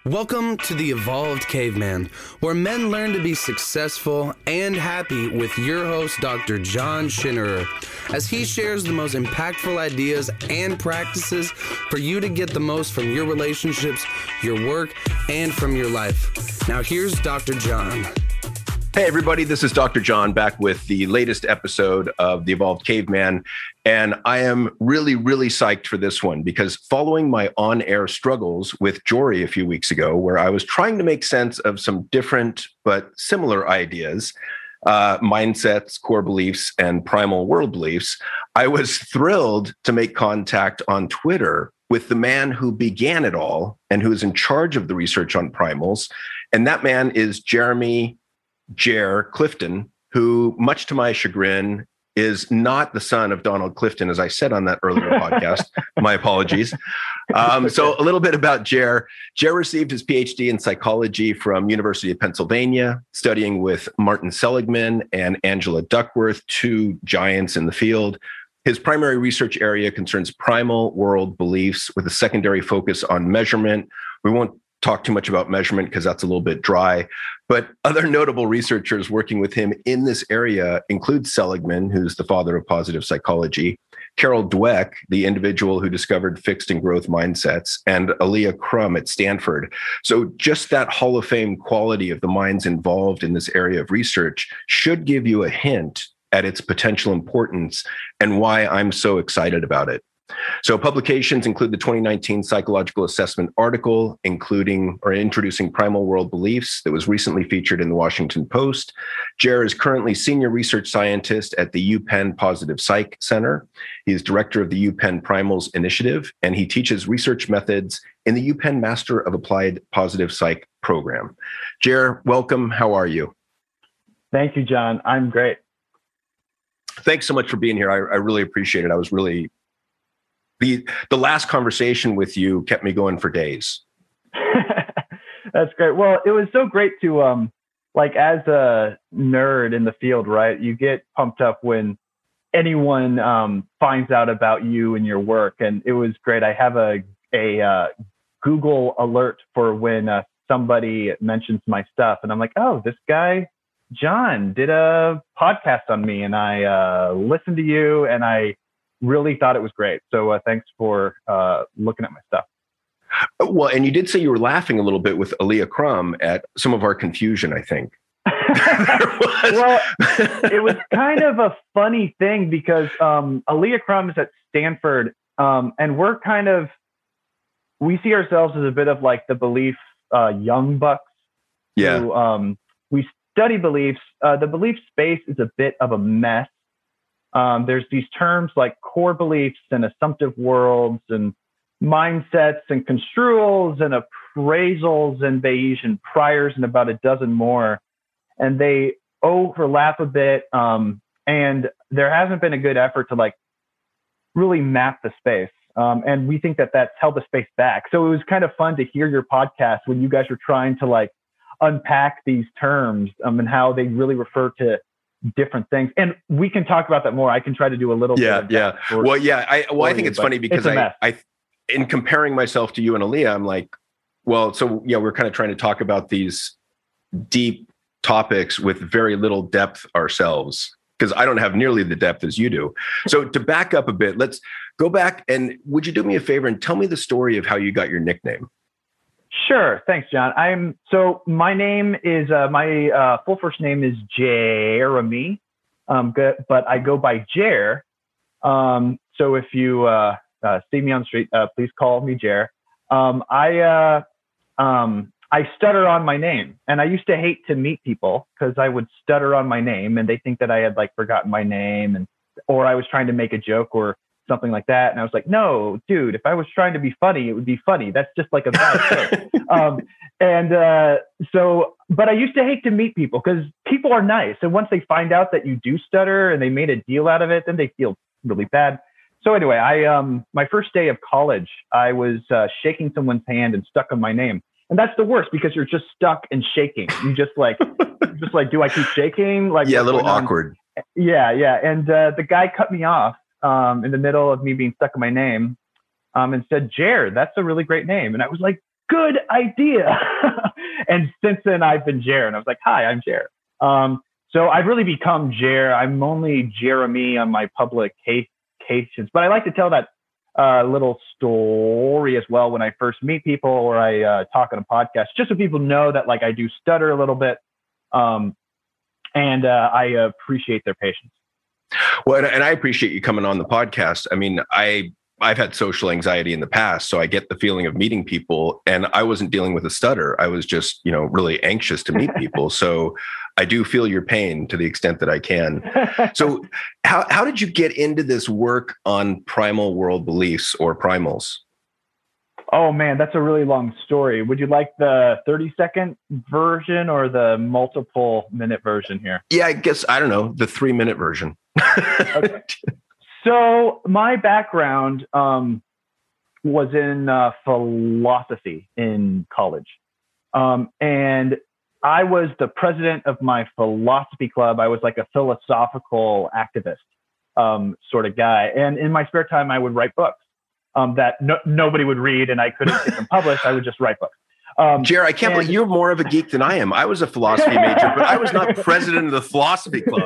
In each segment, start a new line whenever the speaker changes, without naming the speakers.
Welcome to the Evolved Caveman, where men learn to be successful and happy with your host, Dr. John Schinnerer, as he shares the most impactful ideas and practices for you to get the most from your relationships, your work, and from your life. Now here's Dr. John.
Hey everybody, this is Dr. John back with the latest episode of The Evolved Caveman. And I am really psyched for this one because following my on-air struggles with Jory a few weeks ago, where I was trying to make sense of some different but similar ideas, mindsets, core beliefs, and primal world beliefs, I was thrilled to make contact on Twitter with the man who began it all and who is in charge of the research on primals. And that man is Jeremy Jer Clifton, who, much to my chagrin, is not the son of Donald Clifton, as I said on that earlier podcast. My apologies. So a little bit about Jer. Jer received his PhD in psychology from University of Pennsylvania, studying with Martin Seligman and Angela Duckworth, two giants in the field. His primary research area concerns primal world beliefs with a secondary focus on measurement. We won't talk too much about measurement because that's a little bit dry, but other notable researchers working with him in this area include Seligman, who's the father of positive psychology, Carol Dweck, the individual who discovered fixed and growth mindsets, and Alia Crum at Stanford. So just that Hall of Fame quality of the minds involved in this area of research should give you a hint at its potential importance and why I'm so excited about it. So publications include the 2019 Psychological Assessment article, introducing primal world beliefs that was recently featured in the Washington Post. Jer is currently senior research scientist at the UPenn Positive Psych Center. He is director of the UPenn Primals Initiative, and he teaches research methods in the UPenn Master of Applied Positive Psych program. Jer, welcome. How are you?
Thank you, John. I'm great.
Thanks so much for being here. I really appreciate it. I was really The last conversation with you kept me going for days.
That's great. Well, it was so great to, as a nerd in the field, right? You get pumped up when anyone finds out about you and your work. And it was great. I have a Google alert for when somebody mentions my stuff. And I'm like, oh, this guy, John, did a podcast on me. And I listened to you and I really thought it was great. So thanks for looking at my stuff.
Well, and you did say you were laughing a little bit with Alia Crum at some of our confusion, I think.
Well, it was kind of a funny thing because Alia Crum is at Stanford and we see ourselves as a bit of like the belief young bucks.
Yeah.
Who, we study beliefs. The belief space is a bit of a mess. There's these terms like core beliefs and assumptive worlds and mindsets and construals and appraisals and Bayesian priors and about a dozen more. And they overlap a bit. And there hasn't been a good effort to like really map the space. And we think that that's held the space back. So it was kind of fun to hear your podcast when you guys were trying to like unpack these terms and how they really refer to different things. And we can talk about that more. I can try to do a little bit.
I think it's funny because I, in comparing myself to you and Alia, I'm like, well, so yeah, we're kind of trying to talk about these deep topics with very little depth ourselves, because I don't have nearly the depth as you do. So to back up a bit, let's go back and would you do me a favor and tell me the story of how you got your nickname?
Sure. Thanks, John. So my name is, my full first name is Jeremy, but I go by Jer. So if you see me on the street, please call me Jer. I stutter on my name, and I used to hate to meet people because I would stutter on my name and they think that I had like forgotten my name or I was trying to make a joke or something like that. And I was like, no, dude, if I was trying to be funny, it would be funny. That's just like a bad joke. But I used to hate to meet people because people are nice. And once they find out that you do stutter and they made a deal out of it, then they feel really bad. So anyway, my first day of college, I was shaking someone's hand and stuck on my name. And that's the worst because you're just stuck and shaking. You just like, do I keep shaking? Like,
yeah, a little awkward.
Yeah. And the guy cut me off in the middle of me being stuck in my name and said, Jer, that's a really great name. And I was like, good idea. And since then, I've been Jer, and I was like, hi, I'm Jer. So I've really become Jer. I'm only Jeremy on my publications, but I like to tell that little story as well when I first meet people or I talk on a podcast, just so people know that like I do stutter a little bit, and I appreciate their patience.
Well, and I appreciate you coming on the podcast. I mean, I've had social anxiety in the past, so I get the feeling of meeting people, and I wasn't dealing with a stutter. I was just, really anxious to meet people. So I do feel your pain to the extent that I can. So how did you get into this work on primal world beliefs or primals?
Oh man, that's a really long story. Would you like the 30-second version or the multiple minute version here?
Yeah, I guess, I don't know, the 3-minute version.
Okay. So my background was in philosophy in college. And I was the president of my philosophy club. I was like a philosophical activist sort of guy. And in my spare time, I would write books that nobody would read, and I couldn't get them published. I would just write books.
Jer, I can't believe you're more of a geek than I am. I was a philosophy major, but I was not president of the philosophy club.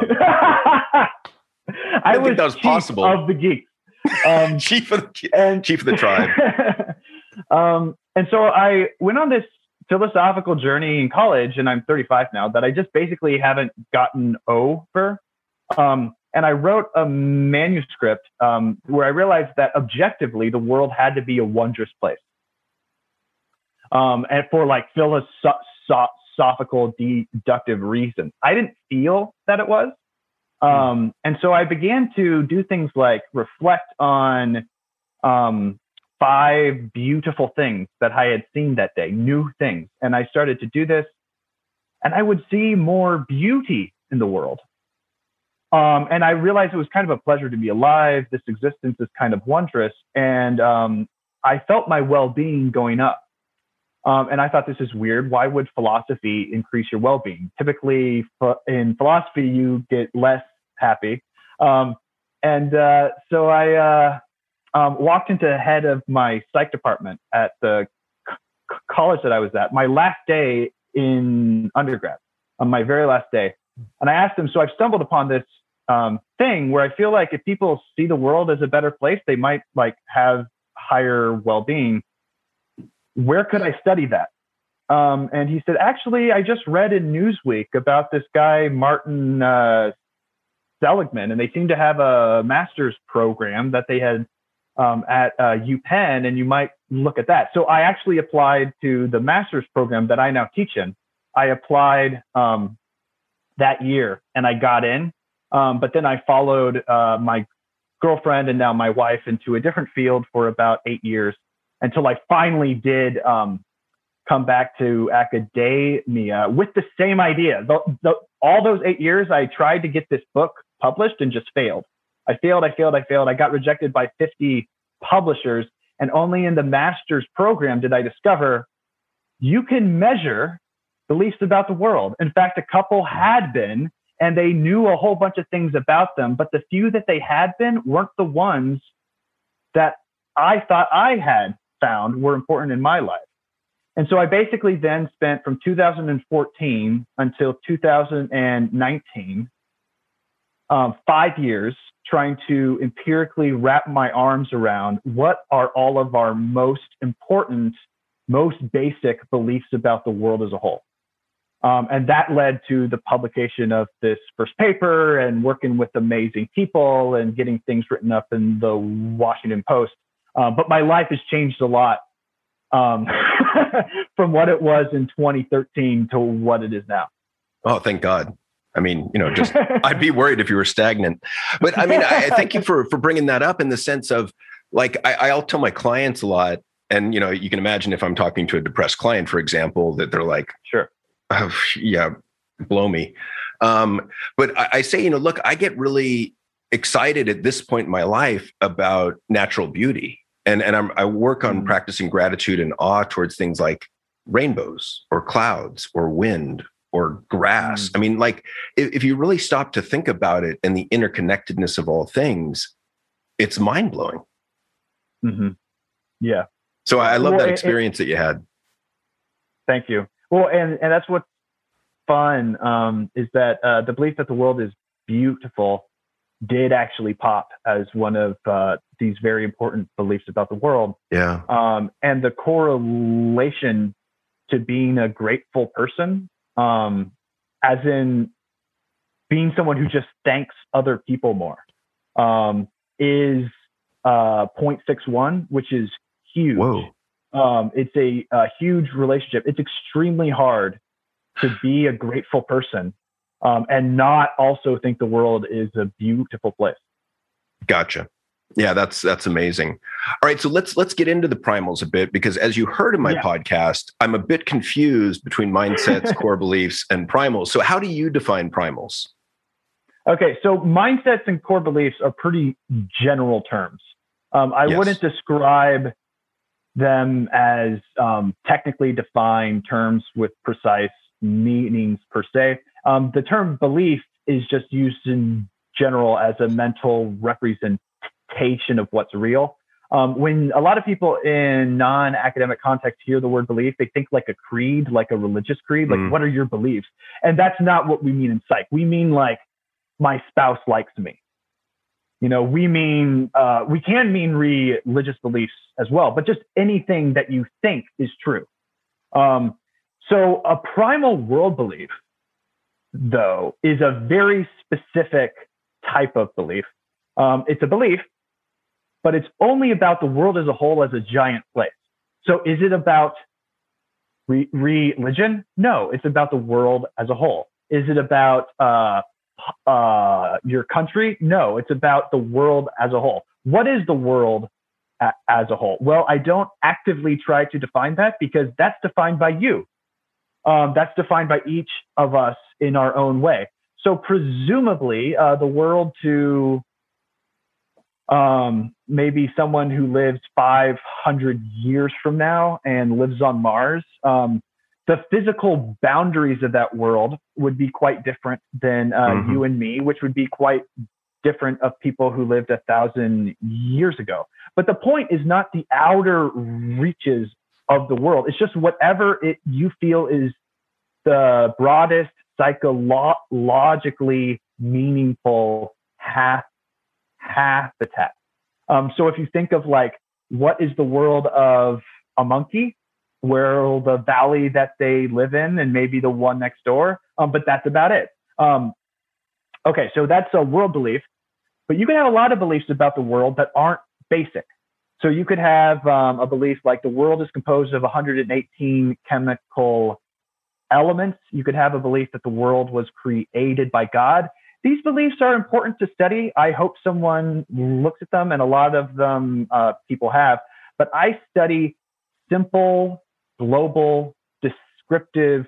I think that was possible.
Of the geeks.
Chief of the tribe.
And so I went on this philosophical journey in college, and I'm 35 now, that I just basically haven't gotten over. And I wrote a manuscript where I realized that objectively the world had to be a wondrous place. And for like philosophical deductive reasons. I didn't feel that it was. And so I began to do things like reflect on 5 beautiful things that I had seen that day, new things. And I started to do this, and I would see more beauty in the world. And I realized it was kind of a pleasure to be alive. This existence is kind of wondrous. And I felt my well-being going up. And I thought, this is weird. Why would philosophy increase your well-being? Typically in philosophy, you get less happy. So I walked into the head of my psych department at the college that I was at, my last day in undergrad, on my very last day. And I asked him, so I've stumbled upon this thing where I feel like if people see the world as a better place, they might like have higher well-being. Where could I study that? And he said, actually, I just read in Newsweek about this guy, Martin Seligman, and they seem to have a master's program that they had at UPenn, and you might look at that. So I actually applied to the master's program that I now teach in. I applied that year, and I got in. But then I followed my girlfriend and now my wife into a different field for about 8 years until I finally did come back to academia with the same idea. All those 8 years, I tried to get this book published and just failed. I failed. I got rejected by 50 publishers. And only in the master's program did I discover you can measure beliefs about the world. In fact, a couple had been, and they knew a whole bunch of things about them, but the few that they had been weren't the ones that I thought I had found were important in my life. And so I basically then spent from 2014 until 2019, 5 years trying to empirically wrap my arms around what are all of our most important, most basic beliefs about the world as a whole. And that led to the publication of this first paper and working with amazing people and getting things written up in the Washington Post. But my life has changed a lot from what it was in 2013 to what it is now.
Oh, thank God. I mean, just I'd be worried if you were stagnant. But I mean, I thank you for bringing that up in the sense of like, I'll tell my clients a lot. And, you can imagine if I'm talking to a depressed client, for example, that they're like,
sure.
Oh, yeah, blow me. But I say, look, I get really excited at this point in my life about natural beauty. And I work on practicing gratitude and awe towards things like rainbows or clouds or wind or grass. I mean, like if you really stop to think about it and the interconnectedness of all things, it's mind blowing.
Mm-hmm. Yeah.
So I love that experience that you had.
Thank you. Well, and that's what's fun is that the belief that the world is beautiful did actually pop as one of these very important beliefs about the world.
Yeah.
And the correlation to being a grateful person, as in being someone who just thanks other people more, is 0.61, which is huge.
Whoa.
It's a huge relationship. It's extremely hard to be a grateful person and not also think the world is a beautiful place.
Gotcha. Yeah, that's amazing. All right, so let's get into the primals a bit, because as you heard in my podcast, I'm a bit confused between mindsets, core beliefs, and primals. So how do you define primals?
Okay, so mindsets and core beliefs are pretty general terms. I wouldn't describe them as technically defined terms with precise meanings per se. The term belief is just used in general as a mental representation of what's real. When a lot of people in non-academic context hear the word belief, they think like a creed, like a religious creed, like what are your beliefs? And that's not what we mean in psych. We mean like my spouse likes me. You know, we mean, we can mean religious beliefs as well, but just anything that you think is true. So a primal world belief, though, is a very specific type of belief. It's a belief, but it's only about the world as a whole as a giant place. So is it about religion? No, it's about the world as a whole. Is it about your country? No, it's about the world as a whole. What is the world as a whole? Well, I don't actively try to define that because that's defined by you. That's defined by each of us in our own way. So presumably the world to maybe someone who lives 500 years from now and lives on Mars, the physical boundaries of that world would be quite different than you and me, which would be quite different of people who lived 1,000 years ago. But the point is not the outer reaches of the world. It's just whatever you feel is the broadest, psychologically meaningful habitat. So if you think of like, what is the world of a monkey? Where the valley that they live in and maybe the one next door, but that's about it. Okay, so that's a world belief, but you can have a lot of beliefs about the world that aren't basic. So you could have a belief like the world is composed of 118 chemical elements. You could have a belief that the world was created by God. These beliefs are important to study. I hope someone looks at them, and a lot of them people have, but I study simple, global, descriptive,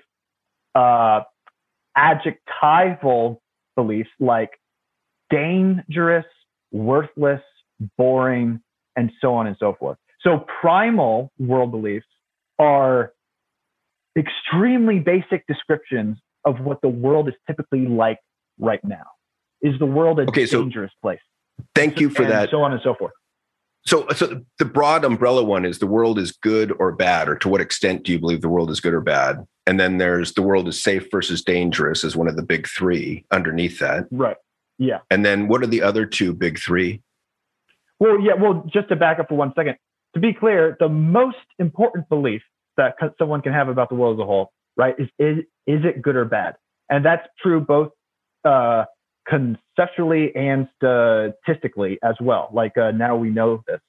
adjectival beliefs like dangerous, worthless, boring, and so on and so forth. So primal world beliefs are extremely basic descriptions of what the world is typically like right now. Is the world a dangerous place?
Thank you for that.
So on and so forth.
So the broad umbrella one is the world is good or bad, or to what extent do you believe the world is good or bad? And then there's the world is safe versus dangerous as one of the big three underneath that.
Right. Yeah.
And then what are the other two big three?
Well, just to back up for 1 second, to be clear, the most important belief that someone can have about the world as a whole, right, is it good or bad? And that's true both conceptually and statistically as well. Like now we know this.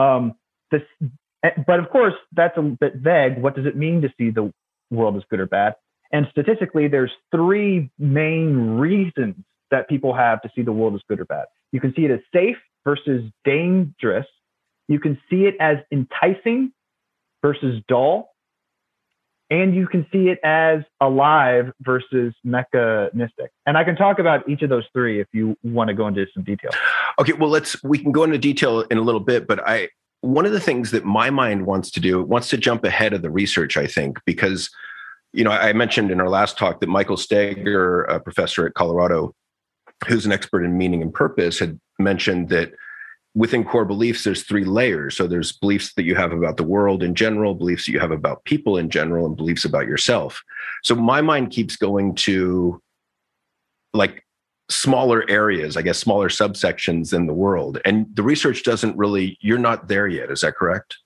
But of course, that's a bit vague. What does it mean to see the world as good or bad? And statistically, there's three main reasons that people have to see the world as good or bad. You can see it as safe versus dangerous. You can see it as enticing versus dull. And you can see it as alive versus mechanistic. And I can talk about each of those three if you want to go into some detail.
Okay, well, we can go into detail in a little bit, but one of the things that my mind wants to jump ahead of the research, I think, because, you know, I mentioned in our last talk that Michael Steger, a professor at Colorado, who's an expert in meaning and purpose, had mentioned that within core beliefs, there's 3 layers. So there's beliefs that you have about the world in general, beliefs that you have about people in general, and beliefs about yourself. So my mind keeps going to like smaller areas, I guess, smaller subsections in the world. And the research doesn't really, you're not there yet. Is that correct?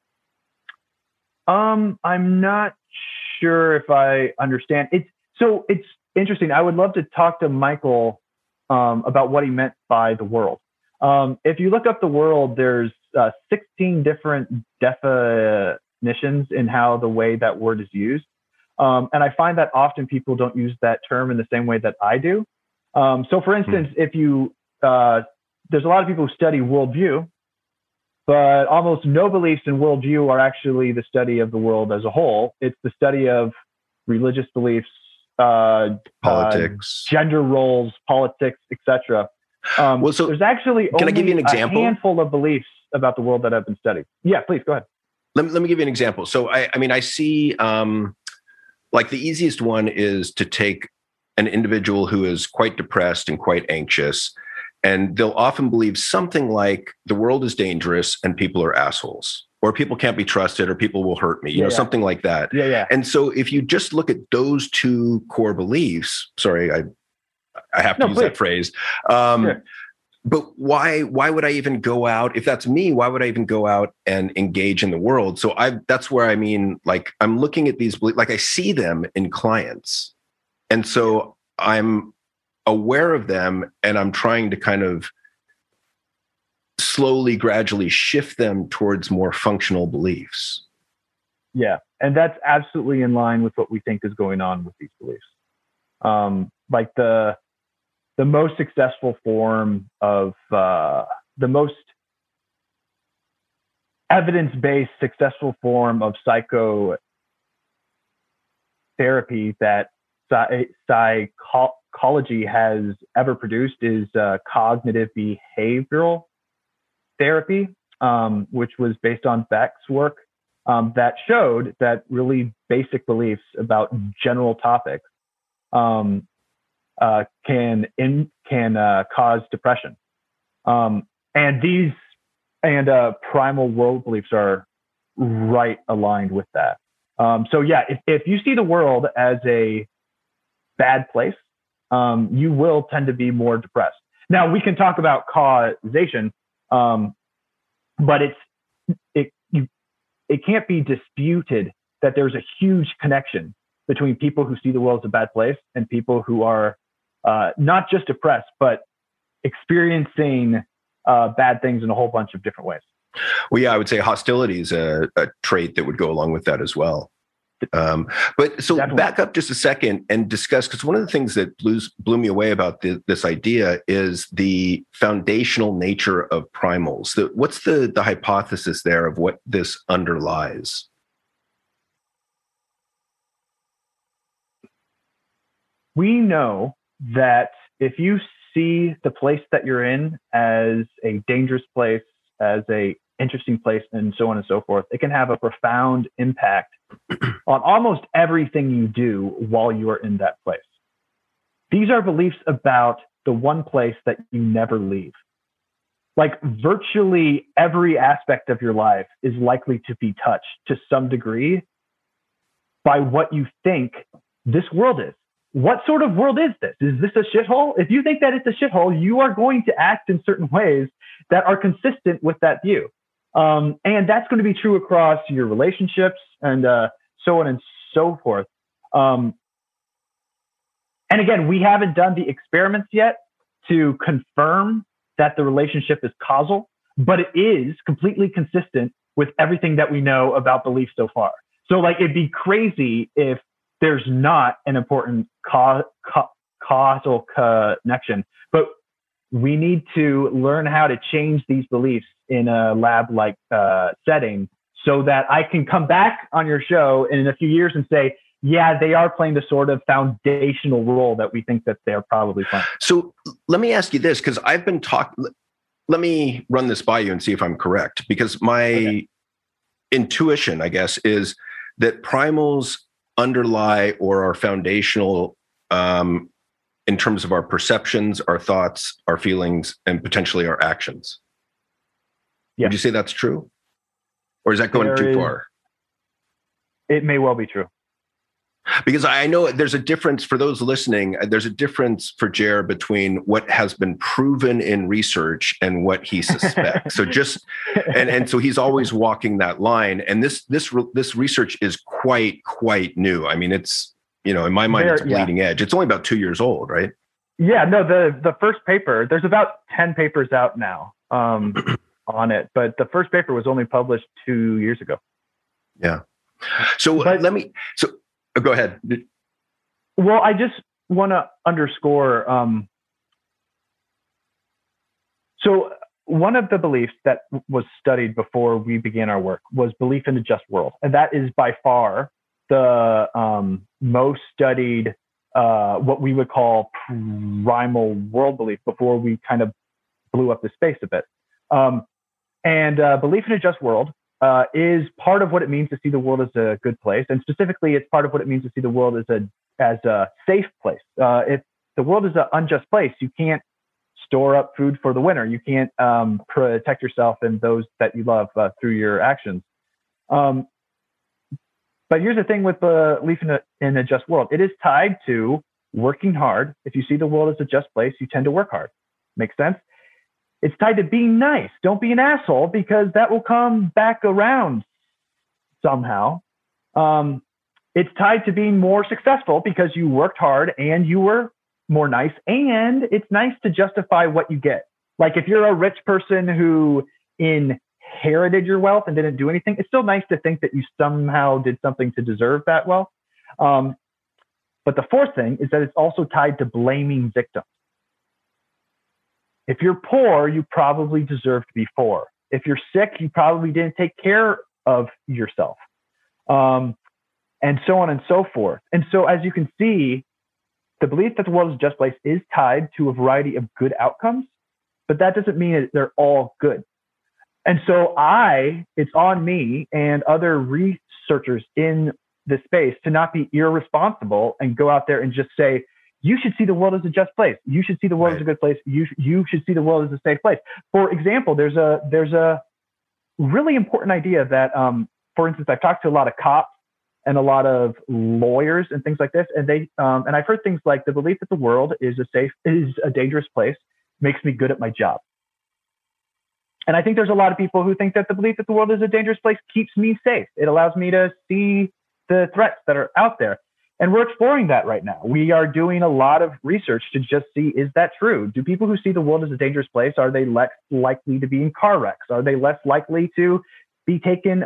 I'm not sure if I understand. It's interesting. I would love to talk to Michael about what he meant by the world. If you look up the world, there's 16 different definitions in how the way that word is used. And I find that often people don't use that term in the same way that I do. So for instance, if you, there's a lot of people who study worldview, but almost no beliefs in worldview are actually the study of the world as a whole. It's the study of religious beliefs,
politics,
gender roles, politics, etc.
Well, so
there's actually
can I give you an example?
A handful of beliefs about the world that have been studied. Yeah, please go ahead.
Let me give you an example. So I mean, I see like the easiest one is to take an individual who is quite depressed and quite anxious, and they'll often believe something like the world is dangerous and people are assholes, or people can't be trusted, or people will hurt me, you know, something like that.
Yeah.
And so if you just look at those 2 core beliefs, sorry, I have to use that phrase.
Sure.
But why would I even go out? If that's me, why would I even go out and engage in the world? So that's where I mean, like, I'm looking at these, like I see them in clients. And so I'm aware of them, and I'm trying to kind of slowly, gradually shift them towards more functional beliefs.
Yeah. And that's absolutely in line with what we think is going on with these beliefs. Like the most successful form of the most evidence-based successful form of psychotherapy that psychology has ever produced is cognitive behavioral therapy, which was based on Beck's work, that showed that really basic beliefs about general topics can cause depression. And primal world beliefs are right aligned with that. So yeah, if you see the world as a bad place, you will tend to be more depressed. Now we can talk about causation, but it can't be disputed that there's a huge connection between people who see the world as a bad place and people who are not just depressed, but experiencing bad things in a whole bunch of different ways.
Well, yeah, I would say hostility is a trait that would go along with that as well. But so Definitely. Back up just a second and discuss, because one of the things that blew me away about this idea is the foundational nature of primals. What's the hypothesis there of what this underlies?
We know that if you see the place that you're in as a dangerous place, as a interesting place, and so on and so forth, it can have a profound impact on almost everything you do while you are in that place. These are beliefs about the one place that you never leave. Like virtually every aspect of your life is likely to be touched to some degree by what you think this world is. What sort of world is this? Is this a shithole? If you think that it's a shithole, you are going to act in certain ways that are consistent with that view. And that's going to be true across your relationships and so on and so forth. And again, we haven't done the experiments yet to confirm that the relationship is causal, but it is completely consistent with everything that we know about belief so far. So like, it'd be crazy if there's not an important causal connection, but we need to learn how to change these beliefs in a lab-like setting so that I can come back on your show in a few years and say, yeah, they are playing the sort of foundational role that we think that they're probably playing.
So let me ask you this, because I've been talking, let me run this by you and see if I'm correct, because my intuition, I guess, is that primals underlie or are foundational in terms of our perceptions, our thoughts, our feelings, and potentially our actions.
Yeah.
Would you say that's true? Or is that going too far?
It may well be true.
Because I know there's a difference for those listening. There's a difference for Jer between what has been proven in research and what he suspects. So and so he's always walking that line. And this research is quite new. I mean, it's, in my mind, it's a bleeding edge. It's only about 2 years old, right?
Yeah, no, the first paper, there's about 10 papers out now on it, but the first paper was only published 2 years ago.
Yeah. So go ahead.
Well, I just want to underscore. So one of the beliefs that was studied before we began our work was belief in a just world. And that is by far the most studied, what we would call primal world belief before we kind of blew up the space a bit. And belief in a just world is part of what it means to see the world as a good place. And specifically, it's part of what it means to see the world as a safe place. If the world is an unjust place, you can't store up food for the winter. You can't protect yourself and those that you love through your actions. But here's the thing with belief in a just world. It is tied to working hard. If you see the world as a just place, you tend to work hard. Makes sense? It's tied to being nice. Don't be an asshole, because that will come back around somehow. It's tied to being more successful because you worked hard and you were more nice. And it's nice to justify what you get. Like if you're a rich person who inherited your wealth and didn't do anything, it's still nice to think that you somehow did something to deserve that wealth. But the fourth thing is that it's also tied to blaming victims. If you're poor, you probably deserve to be poor. If you're sick, you probably didn't take care of yourself, and so on and so forth. And so, as you can see, the belief that the world is a just place is tied to a variety of good outcomes, but that doesn't mean that they're all good. And so it's on me and other researchers in this space to not be irresponsible and go out there and just say, you should see the world as a just place. You should see the world as a good place. You should see the world as a safe place. For example, there's a really important idea that, for instance, I've talked to a lot of cops and a lot of lawyers and things like this, and and I've heard things like the belief that the world is a dangerous place makes me good at my job. And I think there's a lot of people who think that the belief that the world is a dangerous place keeps me safe. It allows me to see the threats that are out there. And we're exploring that right now. We are doing a lot of research to just see, is that true? Do people who see the world as a dangerous place, are they less likely to be in car wrecks? Are they less likely to be taken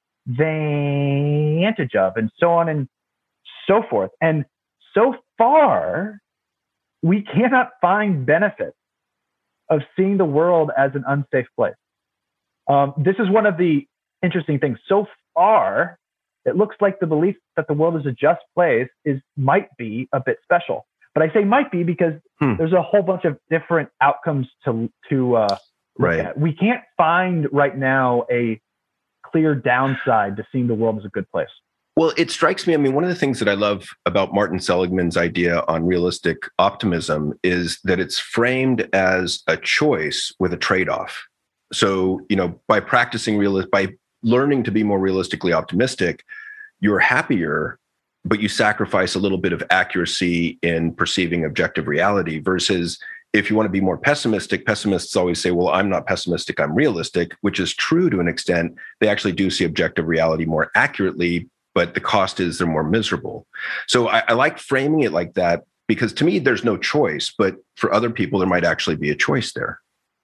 advantage of, and so on and so forth? And so far, we cannot find benefits of seeing the world as an unsafe place. This is one of the interesting things. So far, it looks like the belief that the world is a just place might be a bit special. But I say might be because there's a whole bunch of different outcomes to look at. We can't find right now a clear downside to seeing the world as a good place.
Well, it strikes me, I mean, one of the things that I love about Martin Seligman's idea on realistic optimism is that it's framed as a choice with a trade-off. So, by practicing by learning to be more realistically optimistic, you're happier, but you sacrifice a little bit of accuracy in perceiving objective reality, versus if you want to be more pessimistic, pessimists always say, well, I'm not pessimistic, I'm realistic, which is true to an extent. They actually do see objective reality more accurately, but the cost is they're more miserable. So I like framing it like that, because to me, there's no choice, but for other people, there might actually be a choice there.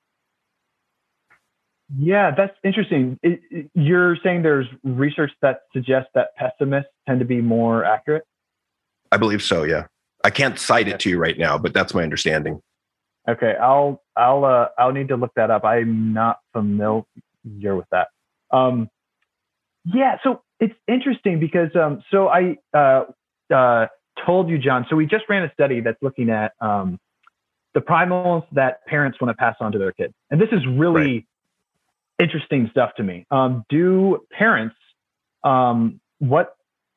Yeah, that's interesting. You're saying there's research that suggests that pessimists tend to be more accurate?
I believe so, yeah. I can't cite it to you right now, but that's my understanding.
Okay, I'll need to look that up. I'm not familiar with that. Yeah, so it's interesting because so I told you, John. So we just ran a study that's looking at the primals that parents want to pass on to their kids, and this is really interesting stuff to me. Do parents, what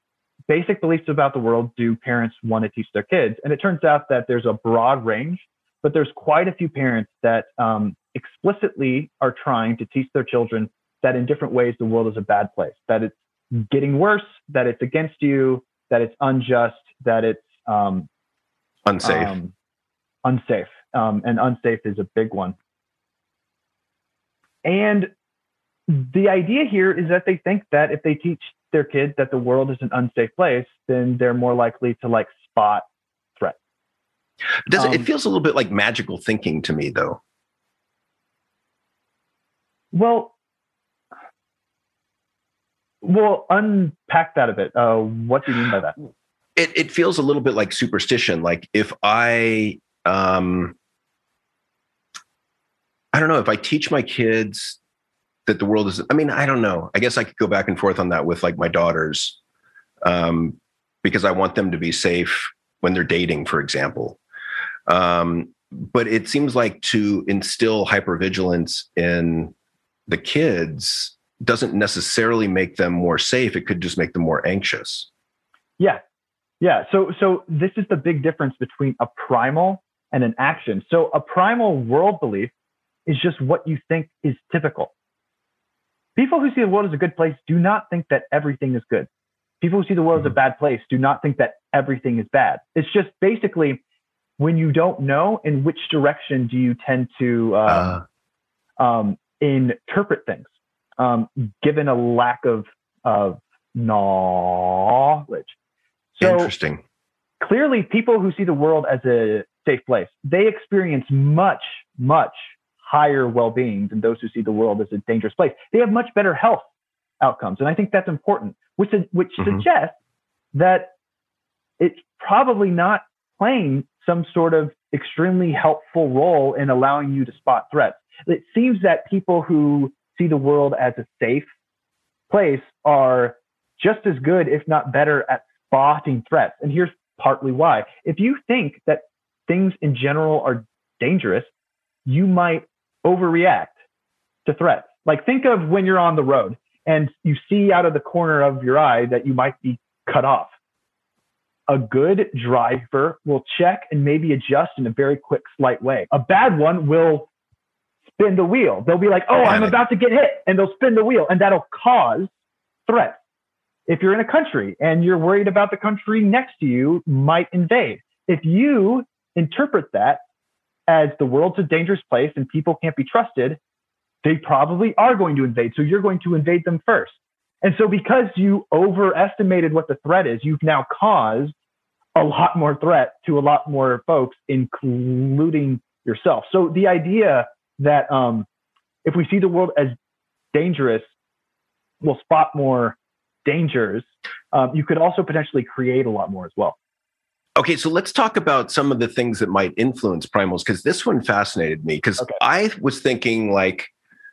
basic beliefs about the world do parents want to teach their kids? And it turns out that there's a broad range but there's quite a few parents that explicitly are trying to teach their children that in different ways the world is a bad place, that it's getting worse, that it's against you, that it's unjust, that it's
unsafe.
Unsafe. And unsafe is a big one. And the idea here is that they think that if they teach their kids that the world is an unsafe place, then they're more likely to like spot threats.
It feels a little bit like magical thinking to me, though.
Well, unpack that a bit. What do you mean by that?
It feels a little bit like superstition. Like if I don't know, if I teach my kids that the world is, I don't know. I guess I could go back and forth on that with like my daughters, because I want them to be safe when they're dating, for example. But it seems like to instill hypervigilance in the kids doesn't necessarily make them more safe. It could just make them more anxious.
Yeah. So this is the big difference between a primal and an action. So a primal world belief is just what you think is typical. People who see the world as a good place do not think that everything is good. People who see the world as a bad place do not think that everything is bad. It's just basically when you don't know in which direction do you tend to interpret things, given a lack of knowledge. So
interesting.
Clearly, people who see the world as a safe place, they experience much, much higher well-being than those who see the world as a dangerous place. They have much better health outcomes. And I think that's important, which suggests that it's probably not playing some sort of extremely helpful role in allowing you to spot threats. It seems that people who see the world as a safe place are just as good, if not better, at spotting threats. And here's partly why. If you think that things in general are dangerous, you might overreact to threats. Like think of when you're on the road and you see out of the corner of your eye that you might be cut off. A good driver will check and maybe adjust in a very quick, slight way. A bad one will spin the wheel. They'll be like, oh, I'm about to get hit, and they'll spin the wheel, and that'll cause threats. If you're in a country and you're worried about the country next to you might invade, if you interpret that as the world's a dangerous place and people can't be trusted, they probably are going to invade. So you're going to invade them first. And so because you overestimated what the threat is, you've now caused a lot more threat to a lot more folks, including yourself. So the idea that if we see the world as dangerous, we'll spot more dangers. You could also potentially create a lot more as well.
Okay, so let's talk about some of the things that might influence primals, because this one fascinated me, because I was thinking, like,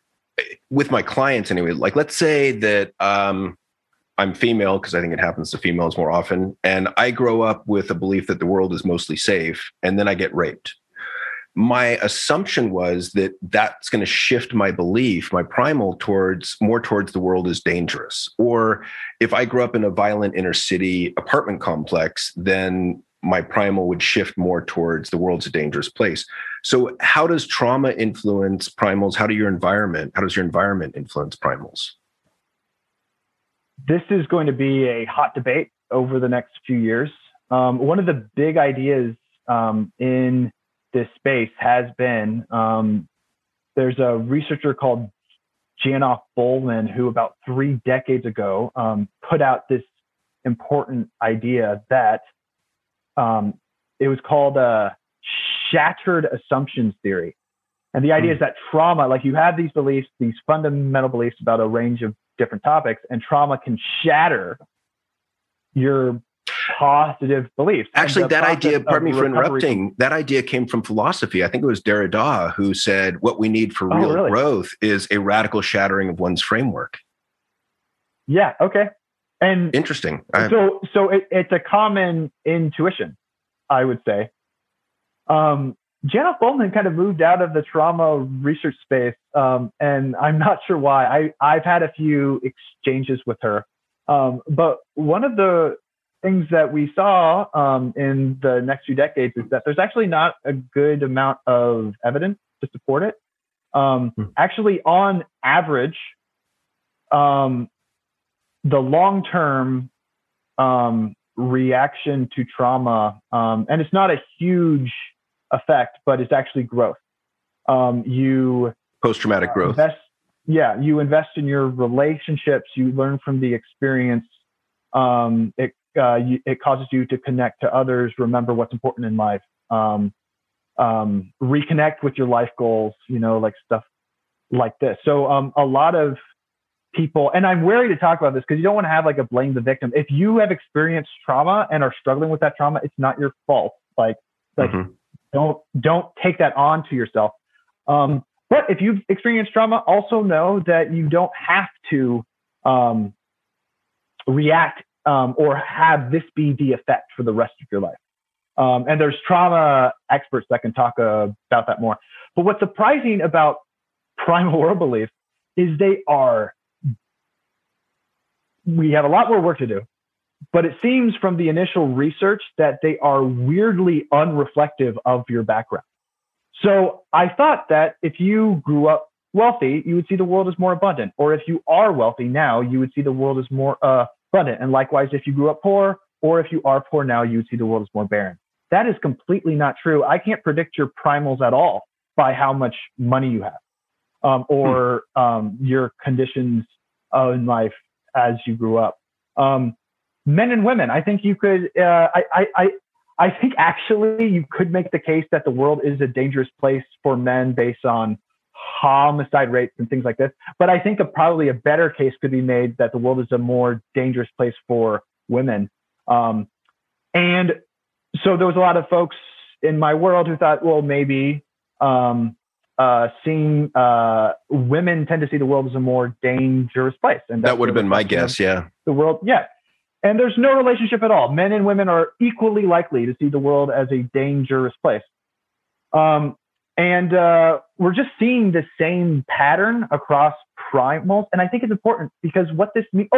with my clients anyway, like, let's say that I'm female, because I think it happens to females more often, and I grow up with a belief that the world is mostly safe, and then I get raped. My assumption was that that's going to shift my belief, my primal, more towards the world is dangerous. Or if I grew up in a violent inner city apartment complex, then my primal would shift more towards the world's a dangerous place. So how does trauma influence primals? How does your environment influence primals?
This is going to be a hot debate over the next few years. One of the big ideas in this space has been, there's a researcher called Janoff Bollman who about 3 decades ago put out this important idea that it was called shattered assumptions theory. And the idea is that trauma, like you have these beliefs, these fundamental beliefs about a range of different topics, and trauma can shatter your positive beliefs.
Actually, that idea, pardon me for interrupting, that idea came from philosophy. I think it was Derrida who said what we need for real growth is a radical shattering of one's framework.
Yeah. Okay. And
interesting.
So it's a common intuition, I would say. Janoff Bollman kind of moved out of the trauma research space, and I'm not sure why. I've had a few exchanges with her, but one of the things that we saw in the next few decades is that there's actually not a good amount of evidence to support it. Actually, on average, the long-term reaction to trauma, and it's not a huge effect, but it's actually growth. You
post-traumatic growth.
You invest in your relationships. You learn from the experience. It causes you to connect to others, remember what's important in life, reconnect with your life goals, like stuff like this. So a lot of people, and I'm wary to talk about this because you don't want to have like a blame the victim. If you have experienced trauma and are struggling with that trauma, it's not your fault. Don't take that on to yourself. But if you've experienced trauma, also know that you don't have to react or have this be the effect for the rest of your life. And there's trauma experts that can talk about that more. But what's surprising about primal world beliefs is we have a lot more work to do, but it seems from the initial research that they are weirdly unreflective of your background. So I thought that if you grew up wealthy, you would see the world as more abundant. Or if you are wealthy now, you would see the world as more abundant. And likewise, if you grew up poor, or if you are poor now, you would see the world as more barren. That is completely not true. I can't predict your primals at all by how much money you have, or your conditions in life as you grew up. Men and women, I think you could, I think actually you could make the case that the world is a dangerous place for men based on homicide rates and things like this. But I think probably a better case could be made that the world is a more dangerous place for women. And so there was a lot of folks in my world who thought, well, maybe seeing women tend to see the world as a more dangerous place. And
that would have been my guess. Yeah.
The world. Yeah. And there's no relationship at all. Men and women are equally likely to see the world as a dangerous place. And we're just seeing the same pattern across primals. And I think it's important because what this means,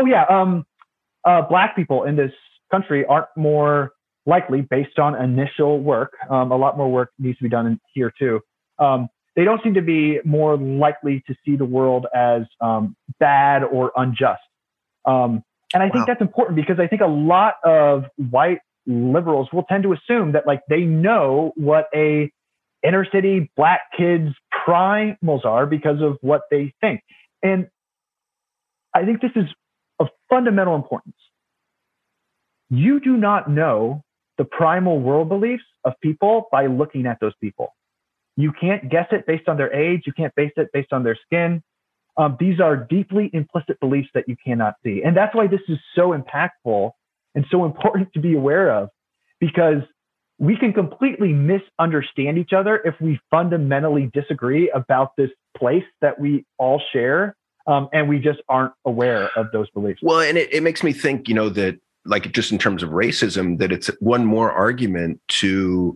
Black people in this country aren't more likely based on initial work. A lot more work needs to be done here too. They don't seem to be more likely to see the world as bad or unjust. And I think that's important because I think a lot of white liberals will tend to assume that like they know what a inner city Black kids primals are because of what they think. And I think this is of fundamental importance. You do not know the primal world beliefs of people by looking at those people. You can't guess it based on their age. You can't base it based on their skin. These are deeply implicit beliefs that you cannot see. And that's why this is so impactful and so important to be aware of, because we can completely misunderstand each other if we fundamentally disagree about this place that we all share, and we just aren't aware of those beliefs.
Well, and it makes me think, that like just in terms of racism, that it's one more argument to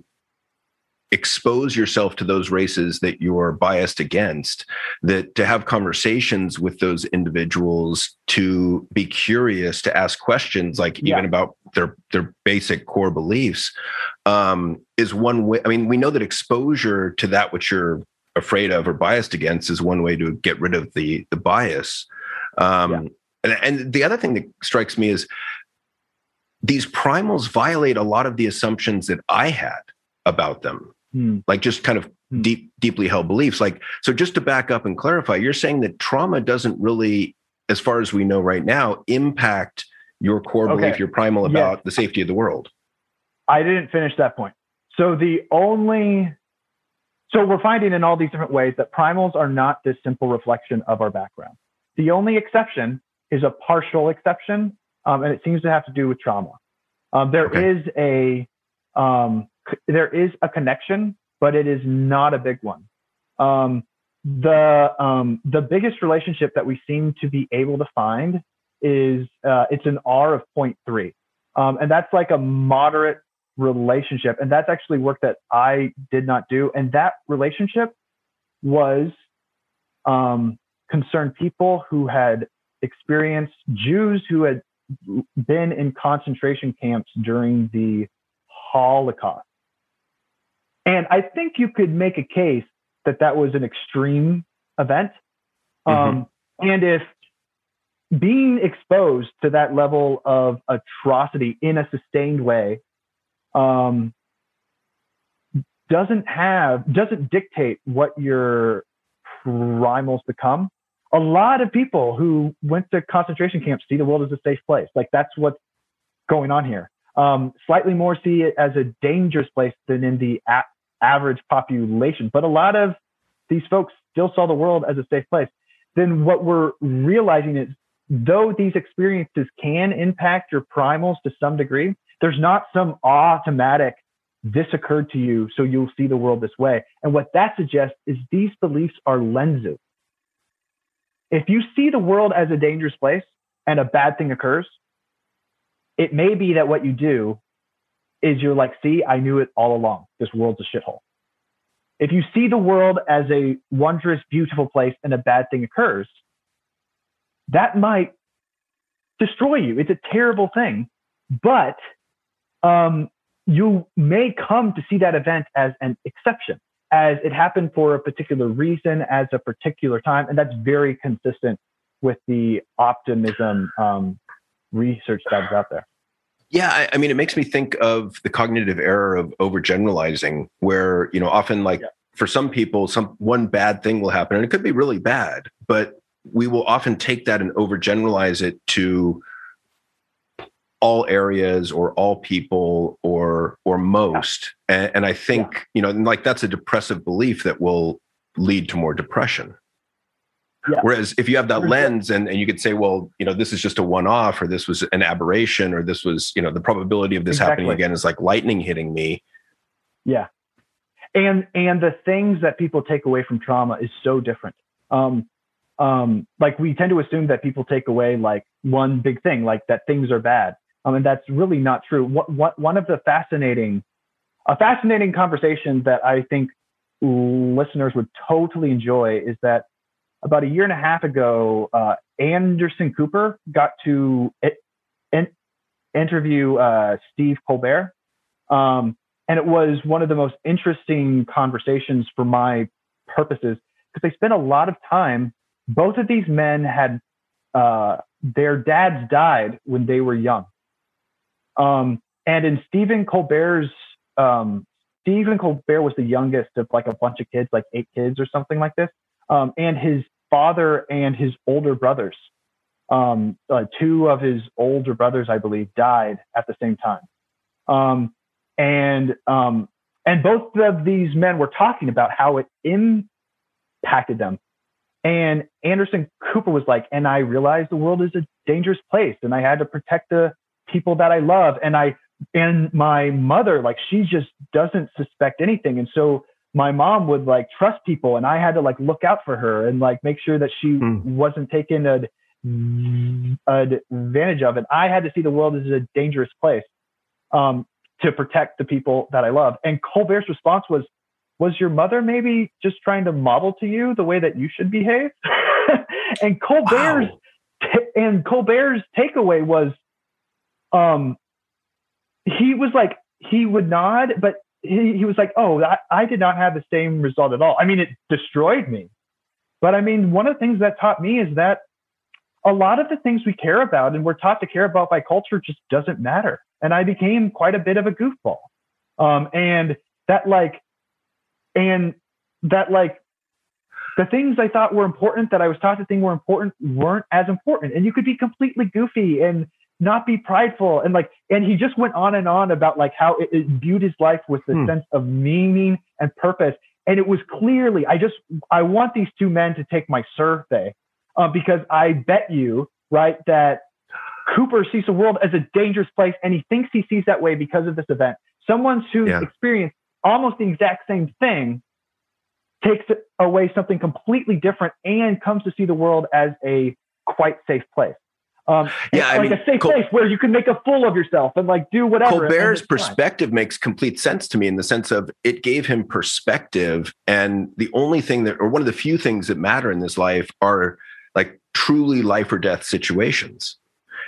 expose yourself to those races that you're biased against, that to have conversations with those individuals, to be curious, to ask questions, like even about their basic core beliefs, is one way. I mean, we know that exposure to that which you're afraid of or biased against is one way to get rid of the bias. And the other thing that strikes me is these primals violate a lot of the assumptions that I had about them. Like just kind of deeply held beliefs. Like, so just to back up and clarify, you're saying that trauma doesn't really, as far as we know right now, impact your core belief, your primal about the safety of the world.
I didn't finish that point. So we're finding in all these different ways that primals are not this simple reflection of our background. The only exception is a partial exception, and it seems to have to do with trauma. There is a connection, but it is not a big one. The biggest relationship that we seem to be able to find is it's an R of 0.3. And that's like a moderate relationship. And that's actually work that I did not do. And that relationship was concerned people who had experienced Jews who had been in concentration camps during the Holocaust. And I think you could make a case that that was an extreme event. And if being exposed to that level of atrocity in a sustained way doesn't dictate what your primals become. A lot of people who went to concentration camps see the world as a safe place. Like, that's what's going on here. Slightly more see it as a dangerous place than in the average population. But a lot of these folks still saw the world as a safe place. Then what we're realizing is, though these experiences can impact your primals to some degree, there's not some automatic, this occurred to you, so you'll see the world this way. And what that suggests is these beliefs are lenses. If you see the world as a dangerous place and a bad thing occurs, it may be that what you do is you're like, see, I knew it all along. This world's a shithole. If you see the world as a wondrous, beautiful place and a bad thing occurs, that might destroy you. It's a terrible thing, but you may come to see that event as an exception, as it happened for a particular reason, as a particular time. And that's very consistent with the optimism research that's out there.
Yeah, I mean, it makes me think of the cognitive error of overgeneralizing, where, often for some people, one bad thing will happen, and it could be really bad, but we will often take that and overgeneralize it to all areas or all people or most. And I think, that's a depressive belief that will lead to more depression. Yeah. Whereas if you have that lens and you could say, well, this is just a one-off, or this was an aberration, or this was, the probability of this happening again is like lightning hitting me.
Yeah. And the things that people take away from trauma is so different. Like, we tend to assume that people take away like one big thing, like that things are bad. And that's really not true. One of the fascinating conversation that I think listeners would totally enjoy is that about a year and a half ago, Anderson Cooper got to interview Steve Colbert. And it was one of the most interesting conversations for my purposes, because they spent a lot of time. Both of these men had their dads died when they were young. And in Stephen Colbert was the youngest of like a bunch of kids, like 8 kids or something like this. And his father and his older brothers, 2 of his older brothers, I believe, died at the same time. And both of these men were talking about how it impacted them. And Anderson Cooper was like, and I realized the world is a dangerous place, and I had to protect the people that I love. And my mother, like, she just doesn't suspect anything. And so my mom would like trust people, and I had to like look out for her and like make sure that she wasn't taken advantage of. And I had to see the world as a dangerous place to protect the people that I love. And Colbert's response was your mother maybe just trying to model to you the way that you should behave? And Colbert's takeaway was, he was like, he would nod, but he was like, oh, I did not have the same result at all. I mean, it destroyed me. But I mean, one of the things that taught me is that a lot of the things we care about and we're taught to care about by culture just doesn't matter. And I became quite a bit of a goofball. And the things I thought were important, that I was taught to think were important, weren't as important. And you could be completely goofy and not be prideful. And he just went on and on about like how it viewed his life with the sense of meaning and purpose. And it was clearly, I want these 2 men to take my survey because I bet you, right, that Cooper sees the world as a dangerous place, and he thinks he sees that way because of this event. Someone who's experienced almost the exact same thing takes away something completely different and comes to see the world as a quite safe place. A safe place where you can make a fool of yourself and like do whatever.
Colbert's perspective makes complete sense to me, in the sense of it gave him perspective. And the only thing that, or one of the few things that matter in this life, are like truly life or death situations.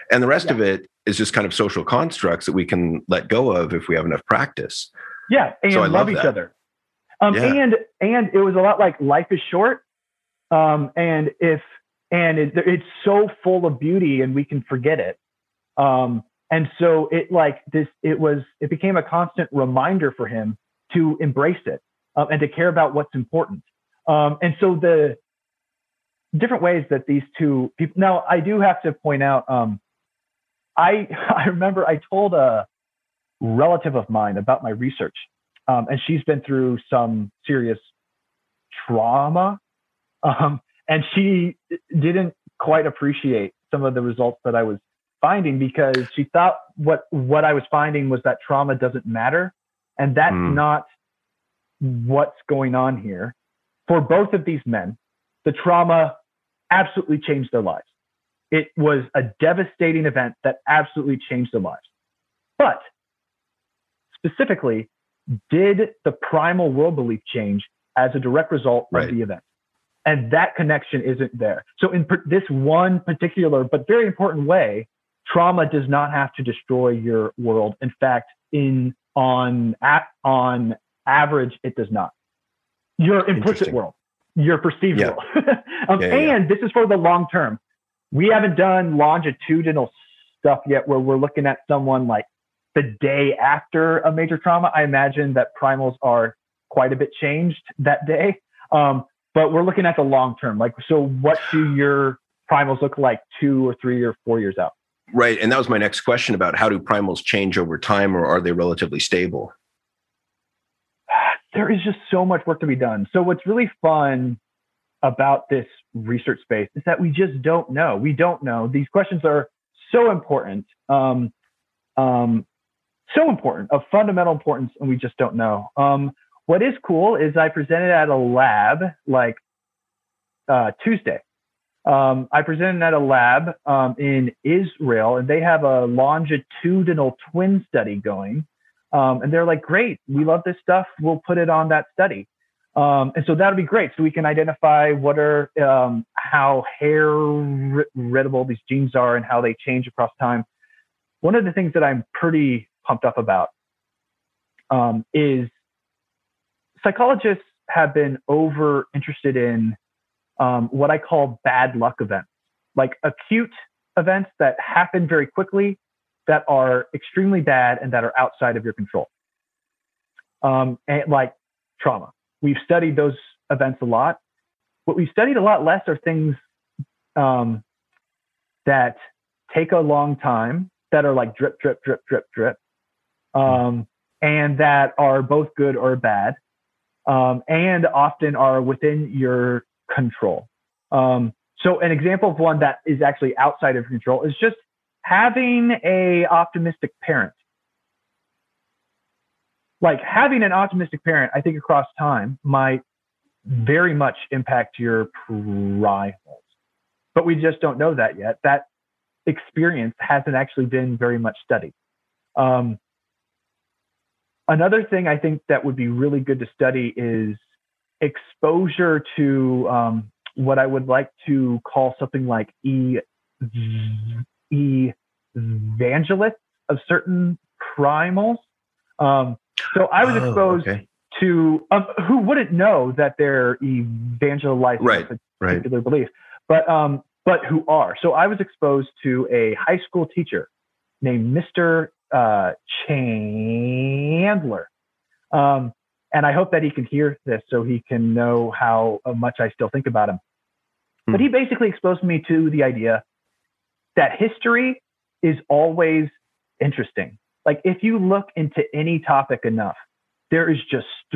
And the rest of it is just kind of social constructs that we can let go of if we have enough practice.
Yeah. And
so I
love each other.
Yeah.
And it was a lot like life is short. And it's so full of beauty and we can forget it. And so it became a constant reminder for him to embrace it, and to care about what's important. And so the different ways that these two people, now I do have to point out, I remember I told a relative of mine about my research, and she's been through some serious trauma, and she didn't quite appreciate some of the results that I was finding, because she thought what I was finding was that trauma doesn't matter, and that's not what's going on here. For both of these men, the trauma absolutely changed their lives. It was a devastating event that absolutely changed their lives. But specifically, did the primal world belief change as a direct result of the event? And that connection isn't there. So in this one particular but very important way, trauma does not have to destroy your world. In fact, on average, it does not. Your implicit world, your perceived world. And this is for the long term. We haven't done longitudinal stuff yet where we're looking at someone like the day after a major trauma. I imagine that primals are quite a bit changed that day. But we're looking at the long term. Like, so what do your primals look like 2 or 3 or 4 years out?
Right. And that was my next question about how do primals change over time, or are they relatively stable?
There is just so much work to be done. So what's really fun about this research space is that we just don't know. We don't know. These questions are so important, of fundamental importance, and we just don't know. What is cool is I presented at a lab like Tuesday. I presented at a lab in Israel, and they have a longitudinal twin study going. And they're like, great, we love this stuff. We'll put it on that study. And so that'll be great. So we can identify what are, how heritable these genes are and how they change across time. One of the things that I'm pretty pumped up about is psychologists have been over interested in what I call bad luck events, like acute events that happen very quickly, that are extremely bad and that are outside of your control, and like trauma. We've studied those events a lot. What we've studied a lot less are things that take a long time, that are like drip, drip, drip, drip, drip, and that are both good or bad, and often are within your control. So an example of one that is actually outside of your control is just having a optimistic parent. Like having an optimistic parent, I think across time might very much impact your primals, but we just don't know that yet. That experience hasn't actually been very much studied. Another thing I think that would be really good to study is exposure to what I would like to call something like evangelists of certain primals. So I was exposed to who wouldn't know that they're evangelizing a particular belief, but who are. So I was exposed to a high school teacher named Mr. Chandler. And I hope that he can hear this so he can know how much I still think about him. But he basically exposed me to the idea that history is always interesting. Like if you look into any topic enough, there is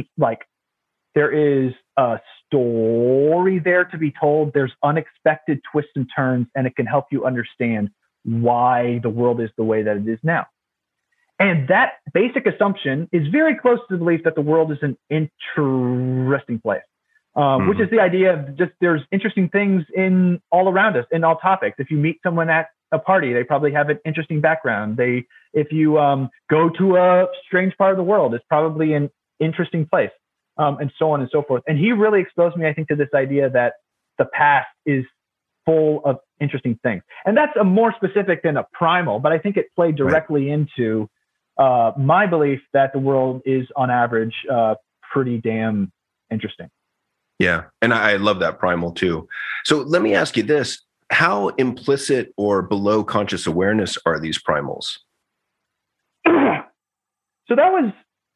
a story there to be told. There's unexpected twists and turns, and it can help you understand why the world is the way that it is now. And that basic assumption is very close to the belief that the world is an interesting place, which is the idea of just there's interesting things in all around us in all topics. If you meet someone at a party, they probably have an interesting background. If you go to a strange part of the world, it's probably an interesting place, and so on and so forth. And he really exposed me, I think, to this idea that the past is full of interesting things. And that's a more specific than a primal, but I think it played directly into my belief that the world is on average pretty damn interesting.
Yeah. And I love that primal too. So let me ask you this. How implicit or below conscious awareness are these primals?
So that was,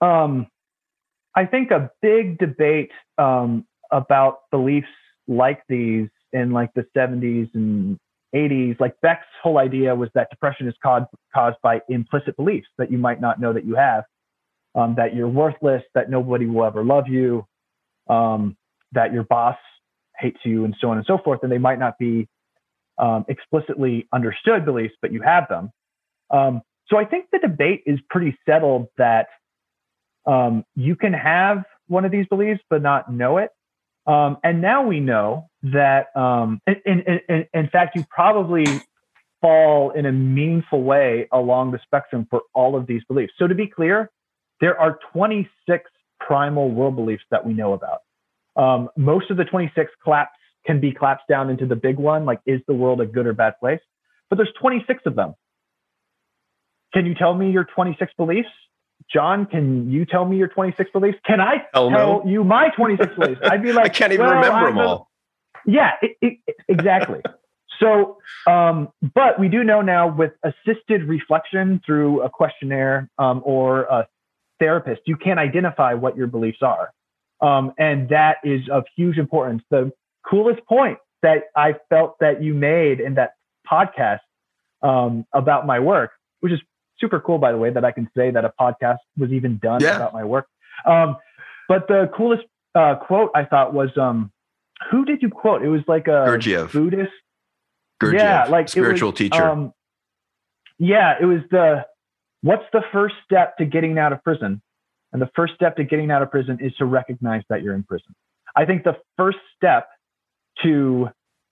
I think, a big debate about beliefs like these in like the 70s and 80s. Like Beck's whole idea was that depression is caused by implicit beliefs that you might not know that you have, that you're worthless, that nobody will ever love you, that your boss hates you, and so on and so forth. And they might not be explicitly understood beliefs, but you have them. So I think the debate is pretty settled that you can have one of these beliefs but not know it. And now we know that, in fact, you probably fall in a meaningful way along the spectrum for all of these beliefs. So to be clear, there are 26 primal world beliefs that we know about. Most of the 26 can be collapsed down into the big one, like, is the world a good or bad place? But there's 26 of them. Can you tell me your 26 beliefs? John, can you tell me your 26 beliefs? Can I tell you my 26 beliefs? I'd be like,
I can't even remember them all.
Yeah, exactly. So, but we do know now with assisted reflection through a questionnaire or a therapist, you can identify what your beliefs are. And that is of huge importance. The coolest point that I felt that you made in that podcast about my work, which is super cool, by the way, that I can say that a podcast was even done about my work. But the coolest quote I thought was, who did you quote? It was like a
Gurdjieff.
Buddhist.
Gurdjieff,
yeah, like
spiritual teacher.
It was what's the first step to getting out of prison? And the first step to getting out of prison is to recognize that you're in prison. I think the first step to,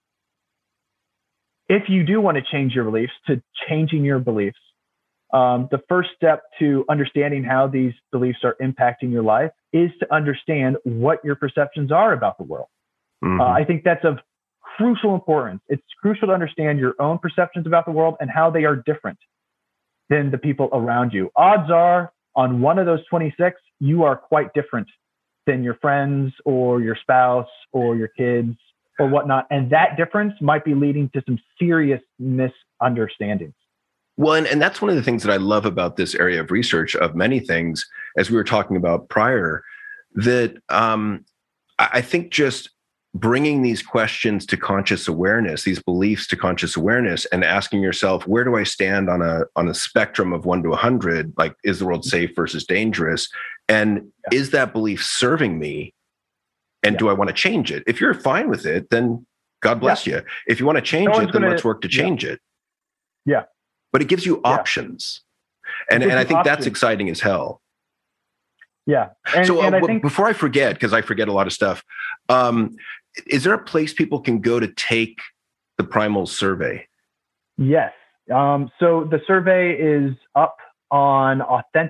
if you do want to change your beliefs, to changing your beliefs, the first step to understanding how these beliefs are impacting your life is to understand what your perceptions are about the world. Mm-hmm. I think that's of crucial importance. It's crucial to understand your own perceptions about the world and how they are different than the people around you. Odds are, on one of those 26, you are quite different than your friends or your spouse or your kids or whatnot. And that difference might be leading to some serious misunderstandings.
Well, and that's one of the things that I love about this area of research, of many things, as we were talking about prior, that I think just bringing these questions to conscious awareness, these beliefs to conscious awareness, and asking yourself, where do I stand on a spectrum of 1 to 100? Like, is the world safe versus dangerous? And is that belief serving me? And do I want to change it? If you're fine with it, then God bless you. If you want to change it, then let's work to change it.
Yeah.
But it gives you options. And I think that's exciting as hell.
Yeah.
And I think, before I forget, because I forget a lot of stuff, is there a place people can go to take the Primal survey? Yes.
So the survey is up on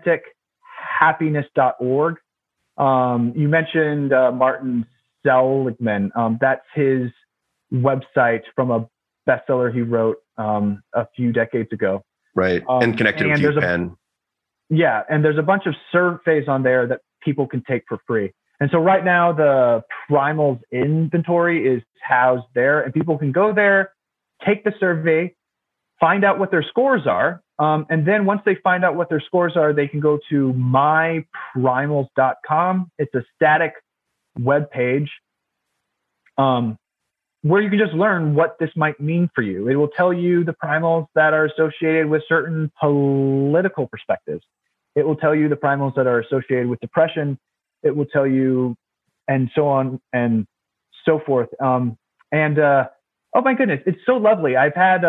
AuthenticHappiness.org. You mentioned Martin Seligman. That's his website from a bestseller he wrote a few decades ago.
Right. And connected with UPenn.
Yeah. And there's a bunch of surveys on there that people can take for free. And so right now the Primals inventory is housed there, and people can go there, take the survey, find out what their scores are. And then once they find out what their scores are, they can go to myprimals.com. It's a static web page where you can just learn what this might mean for you. It will tell you the primals that are associated with certain political perspectives. It will tell you the primals that are associated with depression. It will tell you, and so on and so forth. Oh my goodness, it's so lovely. I've had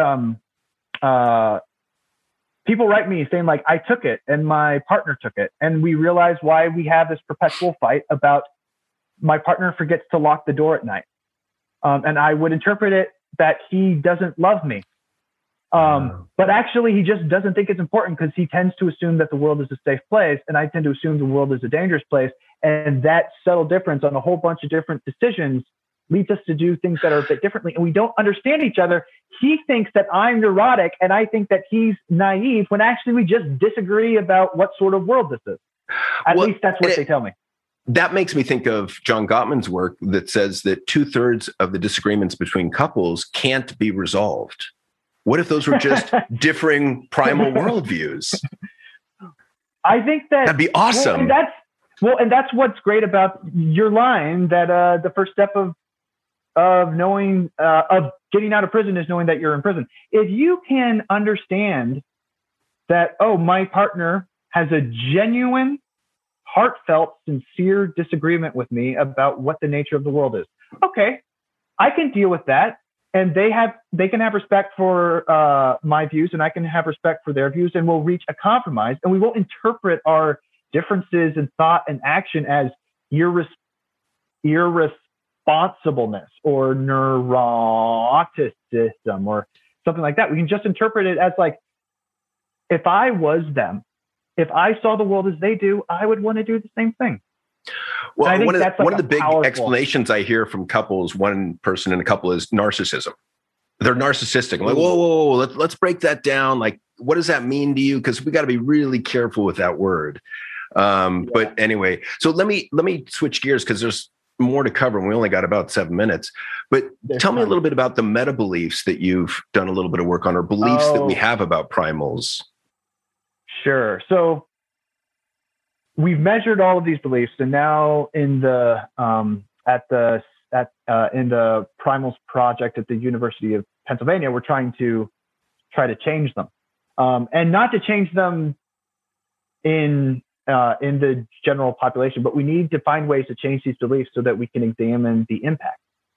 people write me saying, like, I took it and my partner took it, and we realized why we have this perpetual fight about my partner forgets to lock the door at night. And I would interpret it that he doesn't love me. But actually, he just doesn't think it's important, because he tends to assume that the world is a safe place, and I tend to assume the world is a dangerous place. And that subtle difference on a whole bunch of different decisions leads us to do things that are a bit differently, and we don't understand each other. He thinks that I'm neurotic, and I think that he's naive, when actually we just disagree about what sort of world this is. At least that's what they tell me.
That makes me think of John Gottman's work that says that 2/3 of the disagreements between couples can't be resolved. What if those were just differing primal worldviews?
I think that'd
be awesome.
And that's what's great about your line, that the first step of knowing, of getting out of prison is knowing that you're in prison. If you can understand that, oh, my partner has a genuine, heartfelt, sincere disagreement with me about what the nature of the world is. Okay, I can deal with that. And they can have respect for my views, and I can have respect for their views, and we'll reach a compromise, and we won't interpret our differences in thought and action as irresponsibleness or neuroticism or something like that. We can just interpret it as like, if I was them, if I saw the world as they do, I would want to do the same thing.
Well, one of the big explanations I hear from couples, one person in a couple, is narcissism. They're narcissistic. I'm like, whoa, let's break that down. Like, what does that mean to you? Because we got to be really careful with that word. But anyway, so let me switch gears, because there's more to cover, and we only got about 7 minutes. But tell me a little bit about the meta beliefs that you've done a little bit of work on, or beliefs that we have about primals.
Sure. So we've measured all of these beliefs, and now in the in the Primals Project at the University of Pennsylvania, we're trying to change them, and not to change them in the general population, but we need to find ways to change these beliefs so that we can examine the impact.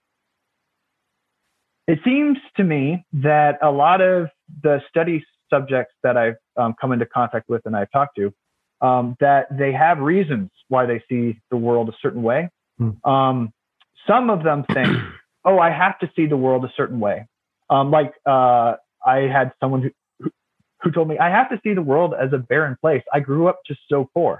It seems to me that a lot of the study subjects that I've come into contact with and I've talked to, that they have reasons why they see the world a certain way. Some of them think, oh, I have to see the world a certain way. I had someone who told me, I have to see the world as a barren place. I grew up just so poor,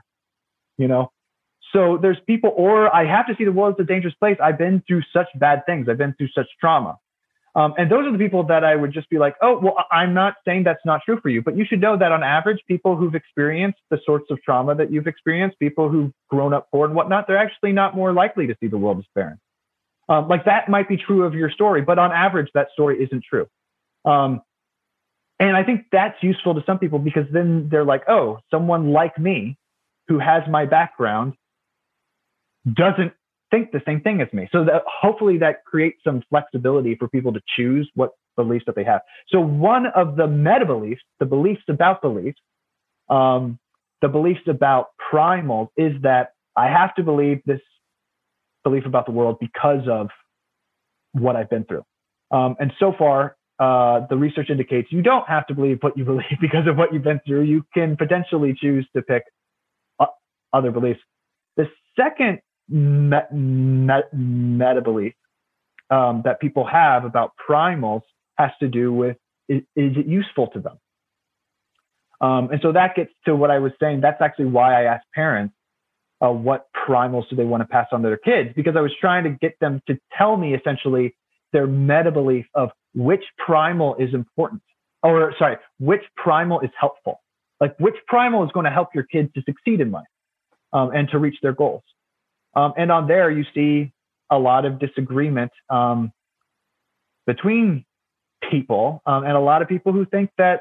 So there's people, or I have to see the world as a dangerous place. I've been through such bad things. I've been through such trauma. And those are the people that I would just be like, oh, well, I'm not saying that's not true for you, but you should know that on average, people who've experienced the sorts of trauma that you've experienced, people who've grown up poor and whatnot, they're actually not more likely to see the world as barren. That might be true of your story, but on average, that story isn't true. And I think that's useful to some people, because then they're like, oh, someone like me who has my background doesn't think the same thing as me. So that hopefully that creates some flexibility for people to choose what beliefs that they have. So one of the meta beliefs, the beliefs about beliefs, the beliefs about primals, is that I have to believe this belief about the world because of what I've been through. And so far, the research indicates you don't have to believe what you believe because of what you've been through. You can potentially choose to pick other beliefs. The second meta belief that people have about primals has to do with, is it useful to them? And so that gets to what I was saying. That's actually why I asked parents, what primals do they want to pass on to their kids? Because I was trying to get them to tell me essentially their meta belief of which primal is important, which primal is helpful. Like, which primal is going to help your kids to succeed in life and to reach their goals. And on there, you see a lot of disagreement between people, and a lot of people who think that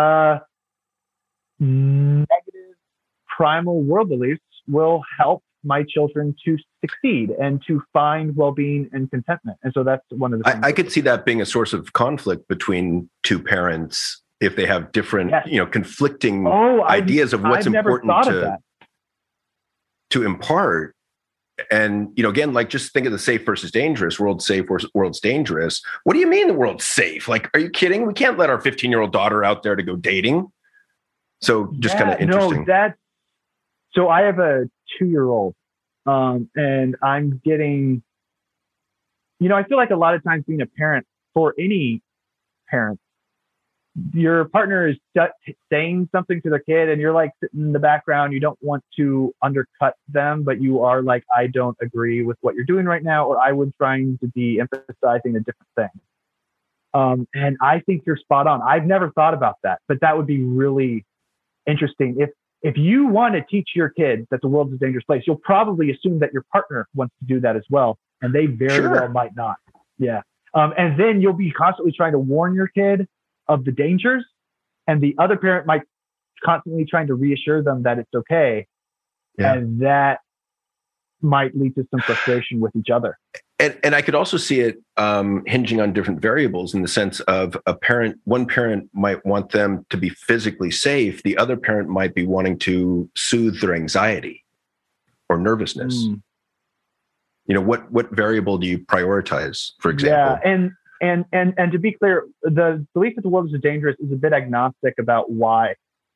negative primal world beliefs will help my children to succeed and to find well-being and contentment. And so that's one of the things.
I could see that being a source of conflict between two parents if they have different, conflicting ideas of what's important to impart. And, again, like, just think of the safe versus dangerous, world's safe versus world's dangerous. What do you mean the world's safe? Like, are you kidding? We can't let our 15-year-old daughter out there to go dating. So just kind of interesting.
So I have a 2-year-old, and I'm getting, I feel like a lot of times being a parent, for any parent, your partner is saying something to their kid and you're like sitting in the background, you don't want to undercut them, but you are like, I don't agree with what you're doing right now, or I was trying to be emphasizing a different thing. And I think you're spot on. I've never thought about that, but that would be really interesting. If you want to teach your kid that the world is a dangerous place, you'll probably assume that your partner wants to do that as well. And they very well might not. Yeah. And then you'll be constantly trying to warn your kid of the dangers, and the other parent might constantly trying to reassure them that it's okay. Yeah. And that might lead to some frustration with each other.
And I could also see it hinging on different variables, in the sense of one parent might want them to be physically safe. The other parent might be wanting to soothe their anxiety or nervousness. You know, what variable do you prioritize, for example?
Yeah. And to be clear, the belief that the world is dangerous is a bit agnostic about why.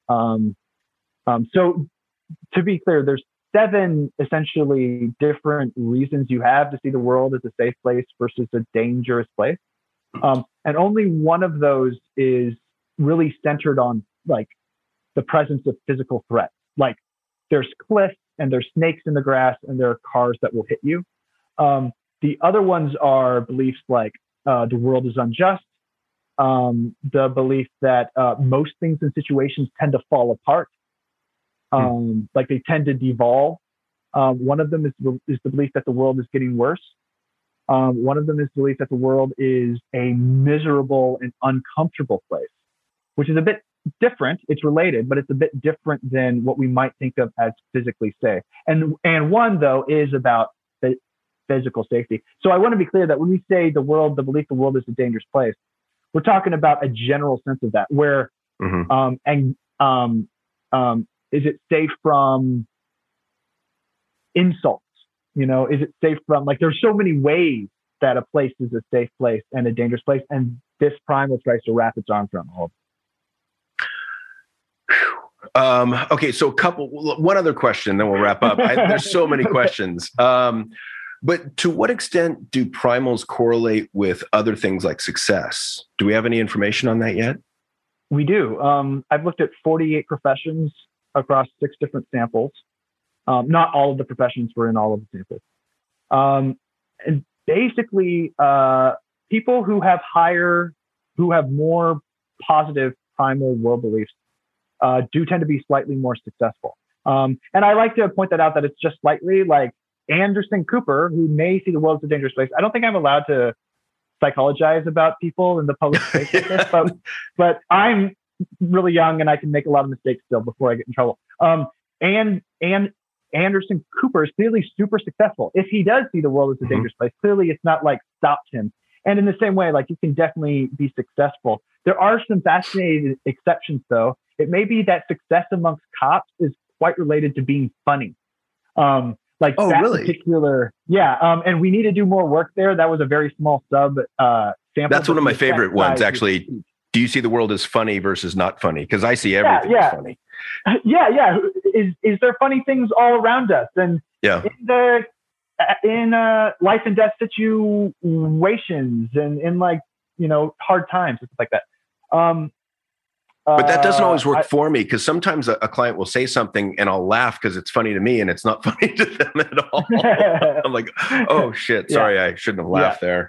So to be clear, there's 7 essentially different reasons you have to see the world as a safe place versus a dangerous place. And only one of those is really centered on like the presence of physical threats. Like there's cliffs and there's snakes in the grass and there are cars that will hit you. The other ones are beliefs like the world is unjust, the belief that most things and situations tend to fall apart, like they tend to devolve. One of them is the belief that the world is getting worse. One of them is the belief that the world is a miserable and uncomfortable place, which is a bit different. It's related, but it's a bit different than what we might think of as physically safe. And one, though, is about physical safety. So I want to be clear that when we say the belief the world is a dangerous place, we're talking about a general sense of that, where is it safe from insults? You know, is it safe from, like, there's so many ways that a place is a safe place and a dangerous place, and this primal tries to wrap its arms around all of it.
Okay, so one other question, then we'll wrap up. There's so many questions. But to what extent do primals correlate with other things like success? Do we have any information on that yet?
We do. I've looked at 48 professions across 6 different samples. Not all of the professions were in all of the samples. And basically, people who have more positive primal world beliefs do tend to be slightly more successful. And I like to point that out, that it's just slightly. Like Anderson Cooper, who may see the world as a dangerous place. I don't think I'm allowed to psychologize about people in the public space like this, but I'm really young and I can make a lot of mistakes still before I get in trouble. And Anderson Cooper is clearly super successful. If he does see the world as a dangerous place, clearly it's not like stopped him. And in the same way, like, you can definitely be successful. There are some fascinating exceptions, though. It may be that success amongst cops is quite related to being funny. Particular, and we need to do more work there. That was a very small sample.
That's one of my favorite ones, actually. Do you see the world as funny versus not funny? Because I see everything as funny.
Yeah. Is there funny things all around us? And in life and death situations, and in, like, you know, hard times and stuff like that.
But that doesn't always work for me, because sometimes a client will say something and I'll laugh because it's funny to me and it's not funny to them at all. I'm like, oh shit, sorry, I shouldn't have laughed there.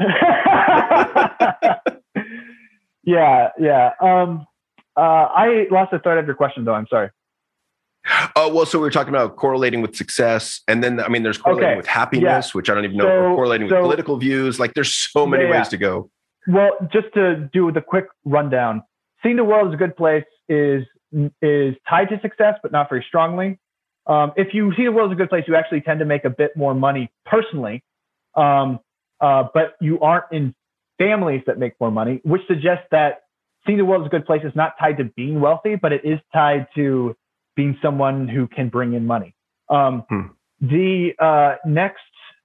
I lost the thread of your question, though. I'm sorry. Oh, well, so we were talking about correlating with success, and then, I mean, there's correlating with happiness, which I don't even know, or correlating with political views. Like, there's so many ways to go.
Well, just to do the quick rundown, seeing the world as a good place is tied to success, but not very strongly. If you see the world as a good place, you actually tend to make a bit more money personally, but you aren't in families that make more money, which suggests that seeing the world as a good place is not tied to being wealthy, but it is tied to being someone who can bring in money. The next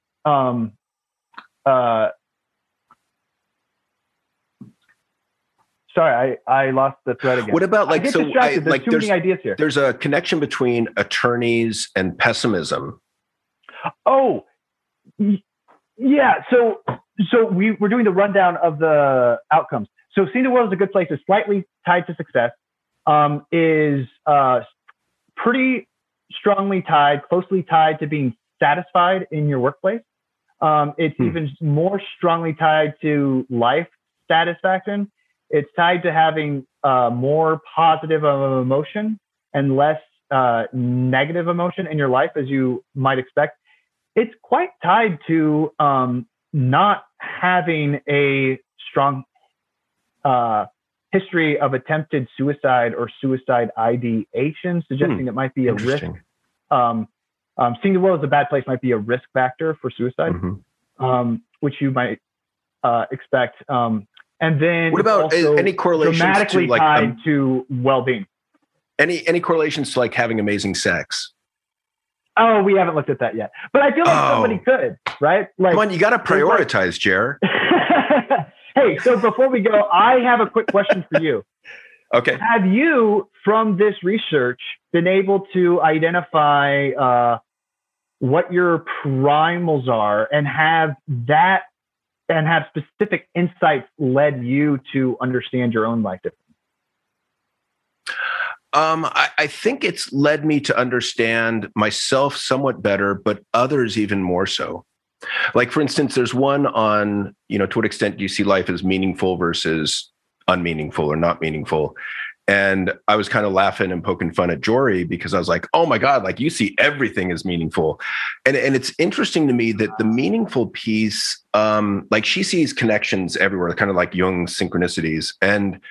sorry, I lost the thread again.
What about, like,
there's too many ideas here.
There's a connection between attorneys and pessimism.
Oh, yeah. So we're doing the rundown of the outcomes. So seeing the world as a good place is slightly tied to success, is pretty strongly tied, closely tied to being satisfied in your workplace. It's even more strongly tied to life satisfaction. It's tied to having more positive of emotion and less negative emotion in your life, as you might expect. It's quite tied to not having a strong history of attempted suicide or suicide ideation, suggesting it might be a risk. Seeing the world as a bad place might be a risk factor for suicide, which you might expect. And then
what about any correlations
dramatically
to like
tied to well-being?
Any correlations to like having amazing sex?
Oh, we haven't looked at that yet, but I feel like somebody could, right? Like,
come on, you got to prioritize, Jer.
Hey, so before we go, I have a quick question for you.
Okay.
Have you, from this research, been able to identify what your primals are, and have specific insights led you to understand your own life differently?
I think it's led me to understand myself somewhat better, but others even more so. Like, for instance, there's one on, to what extent do you see life as meaningful versus unmeaningful or not meaningful? And I was kind of laughing and poking fun at Jory because I was like, oh my God, like you see everything as meaningful. And it's interesting to me that the meaningful piece, like she sees connections everywhere, kind of like Jung's synchronicities. And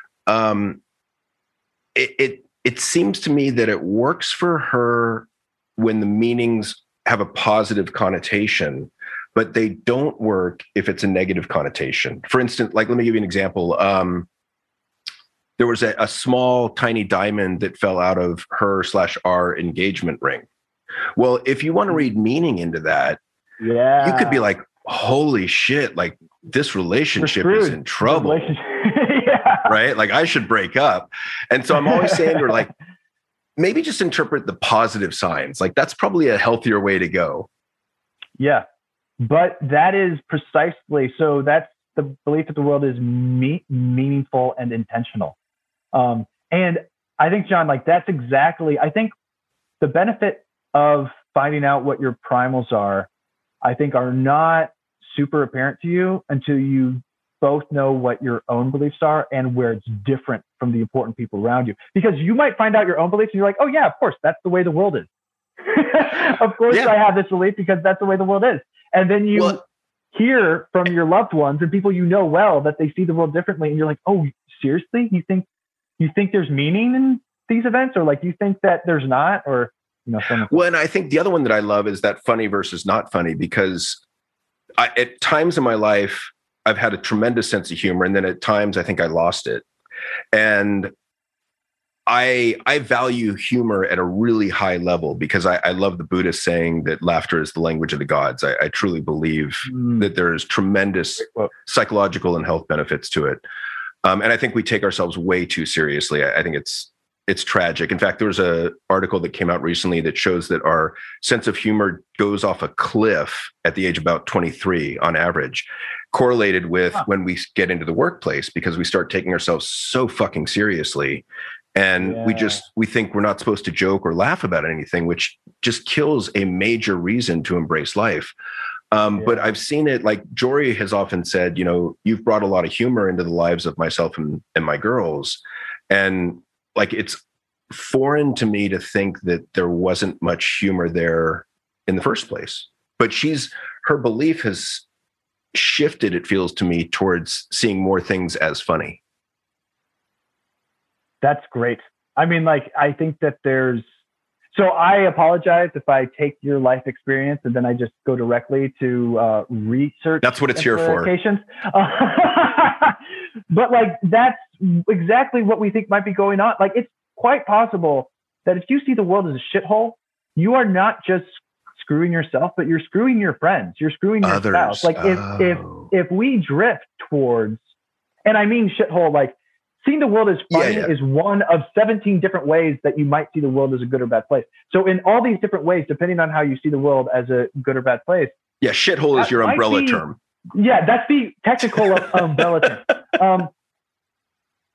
it seems to me that it works for her when the meanings have a positive connotation, but they don't work if it's a negative connotation. For instance, like, let me give you an example. There was a small, tiny diamond that fell out of her/our engagement ring. Well, if you want to read meaning into that, you could be like, holy shit, like this relationship is in trouble. Right? Like I should break up. And so I'm always saying to her, like, maybe just interpret the positive signs. Like that's probably a healthier way to go.
Yeah. But that is precisely, so that's the belief that the world is meaningful and intentional. And I think, John, like that's exactly, I think the benefit of finding out what your primals are, I think are not super apparent to you until you both know what your own beliefs are and where it's different from the important people around you. Because you might find out your own beliefs and you're like, oh yeah, of course, that's the way the world is. Of course I have this belief because that's the way the world is. And then you hear from your loved ones and people you know well that they see the world differently. And you're like, oh, seriously? You think there's meaning in these events? Or like, you think that there's not? Or,
well, and I think the other one that I love is that funny versus not funny, because at times in my life, I've had a tremendous sense of humor. And then at times I think I lost it. And I value humor at a really high level because I love the Buddhist saying that laughter is the language of the gods. I truly believe that there's tremendous psychological and health benefits to it. And I think we take ourselves way too seriously. I think it's tragic. In fact, there was an article that came out recently that shows that our sense of humor goes off a cliff at the age of about 23 on average, correlated with when we get into the workplace, because we start taking ourselves so fucking seriously. And we think we're not supposed to joke or laugh about anything, which just kills a major reason to embrace life. But I've seen it, like Jory has often said, you've brought a lot of humor into the lives of myself and my girls. And like, it's foreign to me to think that there wasn't much humor there in the first place. But her belief has shifted, it feels to me, towards seeing more things as funny.
That's great. I mean, like, I think that so I apologize if I take your life experience and then I just go directly to research.
That's what it's here for.
But like, that's exactly what we think might be going on. Like, it's quite possible that if you see the world as a shithole, you are not just screwing yourself, but you're screwing your friends. You're screwing your spouse. Like if we drift towards, and I mean shithole, like, seeing the world as funny is one of 17 different ways that you might see the world as a good or bad place. So in all these different ways, depending on how you see the world as a good or bad place.
Yeah, shithole is your umbrella term.
Yeah, that's the technical umbrella term.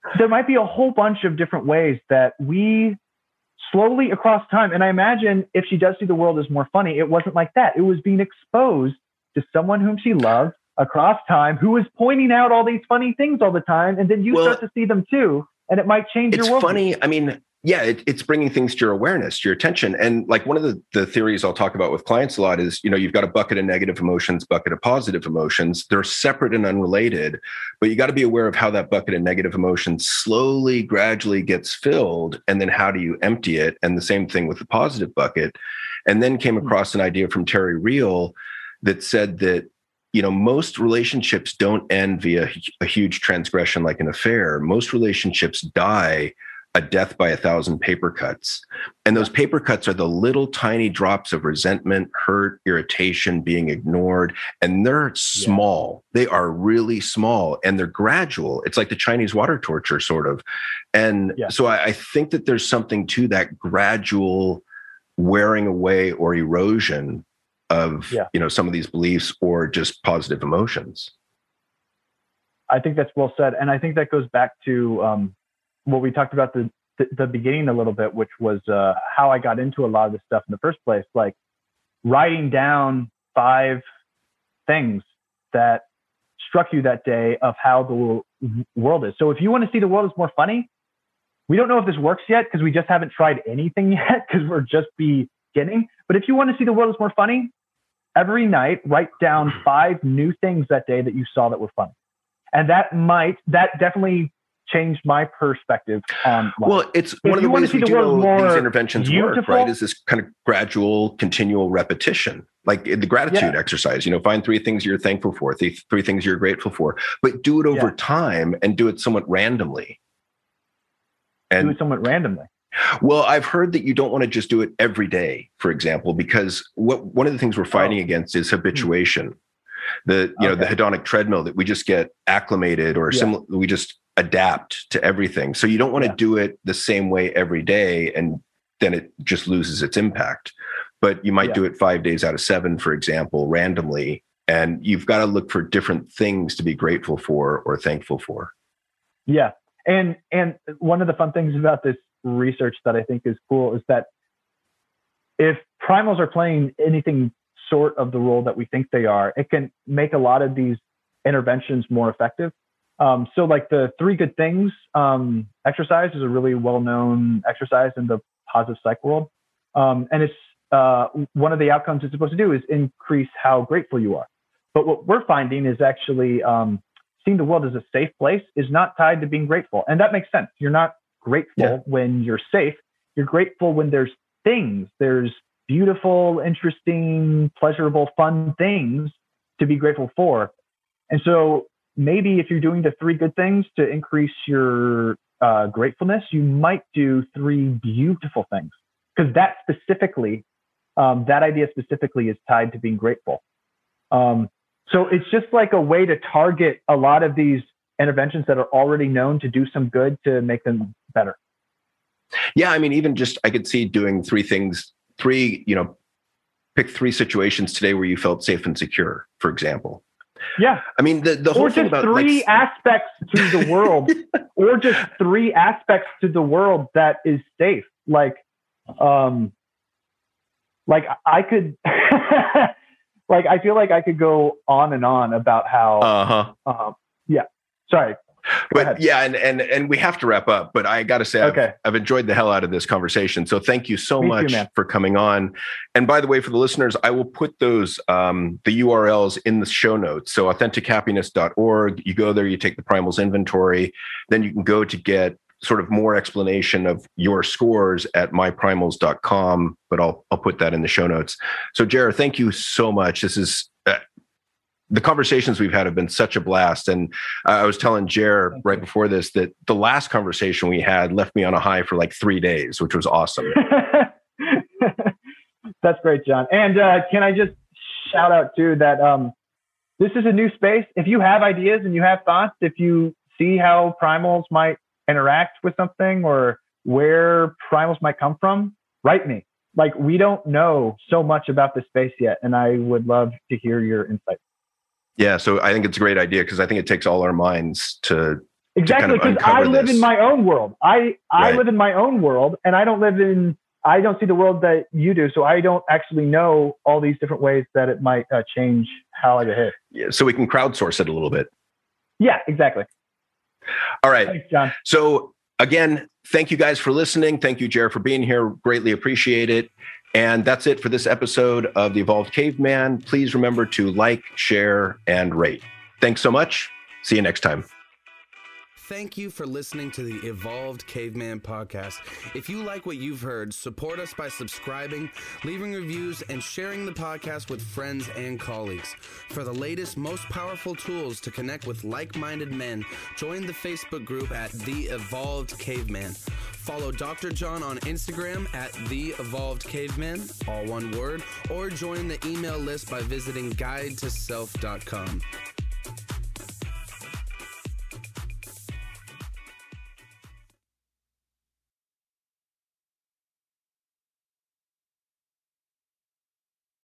there might be a whole bunch of different ways that we slowly across time. And I imagine if she does see the world as more funny, it wasn't like that. It was being exposed to someone whom she loved across time, who was pointing out all these funny things all the time. And then you start to see them too. And it might change your world.
It's funny. I mean, yeah, it's bringing things to your awareness, to your attention. And like one of the theories I'll talk about with clients a lot is, you've got a bucket of negative emotions, bucket of positive emotions. They're separate and unrelated, but you got to be aware of how that bucket of negative emotions slowly, gradually gets filled. And then how do you empty it? And the same thing with the positive bucket. And then came across an idea from Terry Real that said that, most relationships don't end via a huge transgression like an affair. Most relationships die a death by 1,000 paper cuts. And those paper cuts are the little tiny drops of resentment, hurt, irritation, being ignored. And they're small. They are really small and they're gradual. It's like the Chinese water torture sort of. And so I think that there's something to that gradual wearing away or erosion of, some of these beliefs or just positive emotions.
I think that's well said. And I think that goes back to, what we talked about the beginning a little bit, which was how I got into a lot of this stuff in the first place, like writing down 5 things that struck you that day of how the world is. So if you want to see the world as more funny, we don't know if this works yet because we just haven't tried anything yet because we're just beginning. But if you want to see the world as more funny, every night, write down 5 new things that day that you saw that were funny. And that definitely changed my perspective on life.
Well, it's one of the ways we do know these interventions work, right? Is this kind of gradual, continual repetition, like the gratitude exercise. Find 3 things you're thankful for, 3 things you're grateful for, but do it over time and do it somewhat randomly. Well, I've heard that you don't want to just do it every day, for example, because one of the things we're fighting against is habituation. The hedonic treadmill that we just get acclimated or we just adapt to everything. So you don't want to do it the same way every day and then it just loses its impact. But you might do it 5 days out of 7, for example, randomly. And you've got to look for different things to be grateful for or thankful for.
Yeah. And one of the fun things about this research that I think is cool is that if primals are playing anything sort of the role that we think they are, it can make a lot of these interventions more effective. So like the 3 good things exercise is a really well-known exercise in the positive psych world. And it's one of the outcomes it's supposed to do is increase how grateful you are. But what we're finding is actually seeing the world as a safe place is not tied to being grateful. And that makes sense. You're not grateful when you're safe. You're grateful when there's things. There's beautiful, interesting, pleasurable, fun things to be grateful for. And so maybe if you're doing the 3 good things to increase your gratefulness, you might do 3 beautiful things because that specifically, that idea specifically is tied to being grateful. So it's just like a way to target a lot of these interventions that are already known to do some good to make them better.
Yeah. I mean, even just, I could see doing 3 things, pick 3 situations today where you felt safe and secure, for example.
Yeah.
I mean, the whole thing about 3
aspects to the world or just 3 aspects to the world that is safe. Like I could, like, I feel like I could go on and on about how, sorry.
But and we have to wrap up, but I got to say, I've enjoyed the hell out of this conversation. So thank you so much for coming on. And by the way, for the listeners, I will put those, the URLs in the show notes. So AuthenticHappiness.org, you go there, you take the Primals inventory, then you can go to get sort of more explanation of your scores at myprimals.com, but I'll put that in the show notes. So Jared, thank you so much. This is, the conversations we've had have been such a blast. And I was telling Jer right before this that the last conversation we had left me on a high for like 3 days, which was awesome.
That's great, John. And can I just shout out too that this is a new space. If you have ideas and you have thoughts, if you see how primals might interact with something or where primals might come from, write me. Like, we don't know so much about this space yet. And I would love to hear your insights.
Yeah, so I think it's a great idea because I think it takes all our minds to
Exactly, because I live in my own world. I live in my own world, and I don't see the world that you do, so I don't actually know all these different ways that it might change how I behave.
Yeah, so we can crowdsource it a little bit.
Yeah, exactly.
All right.
Thanks, John.
So again, thank you guys for listening. Thank you, Jared, for being here. Greatly appreciate it. And that's it for this episode of The Evolved Caveman. Please remember to like, share, and rate. Thanks so much. See you next time.
Thank you for listening to the Evolved Caveman podcast. If you like what you've heard, support us by subscribing, leaving reviews, and sharing the podcast with friends and colleagues. For the latest, most powerful tools to connect with like-minded men, join the Facebook group at The Evolved Caveman. Follow Dr. John on Instagram at The Evolved Caveman, all one word, or join the email list by visiting guidetoself.com.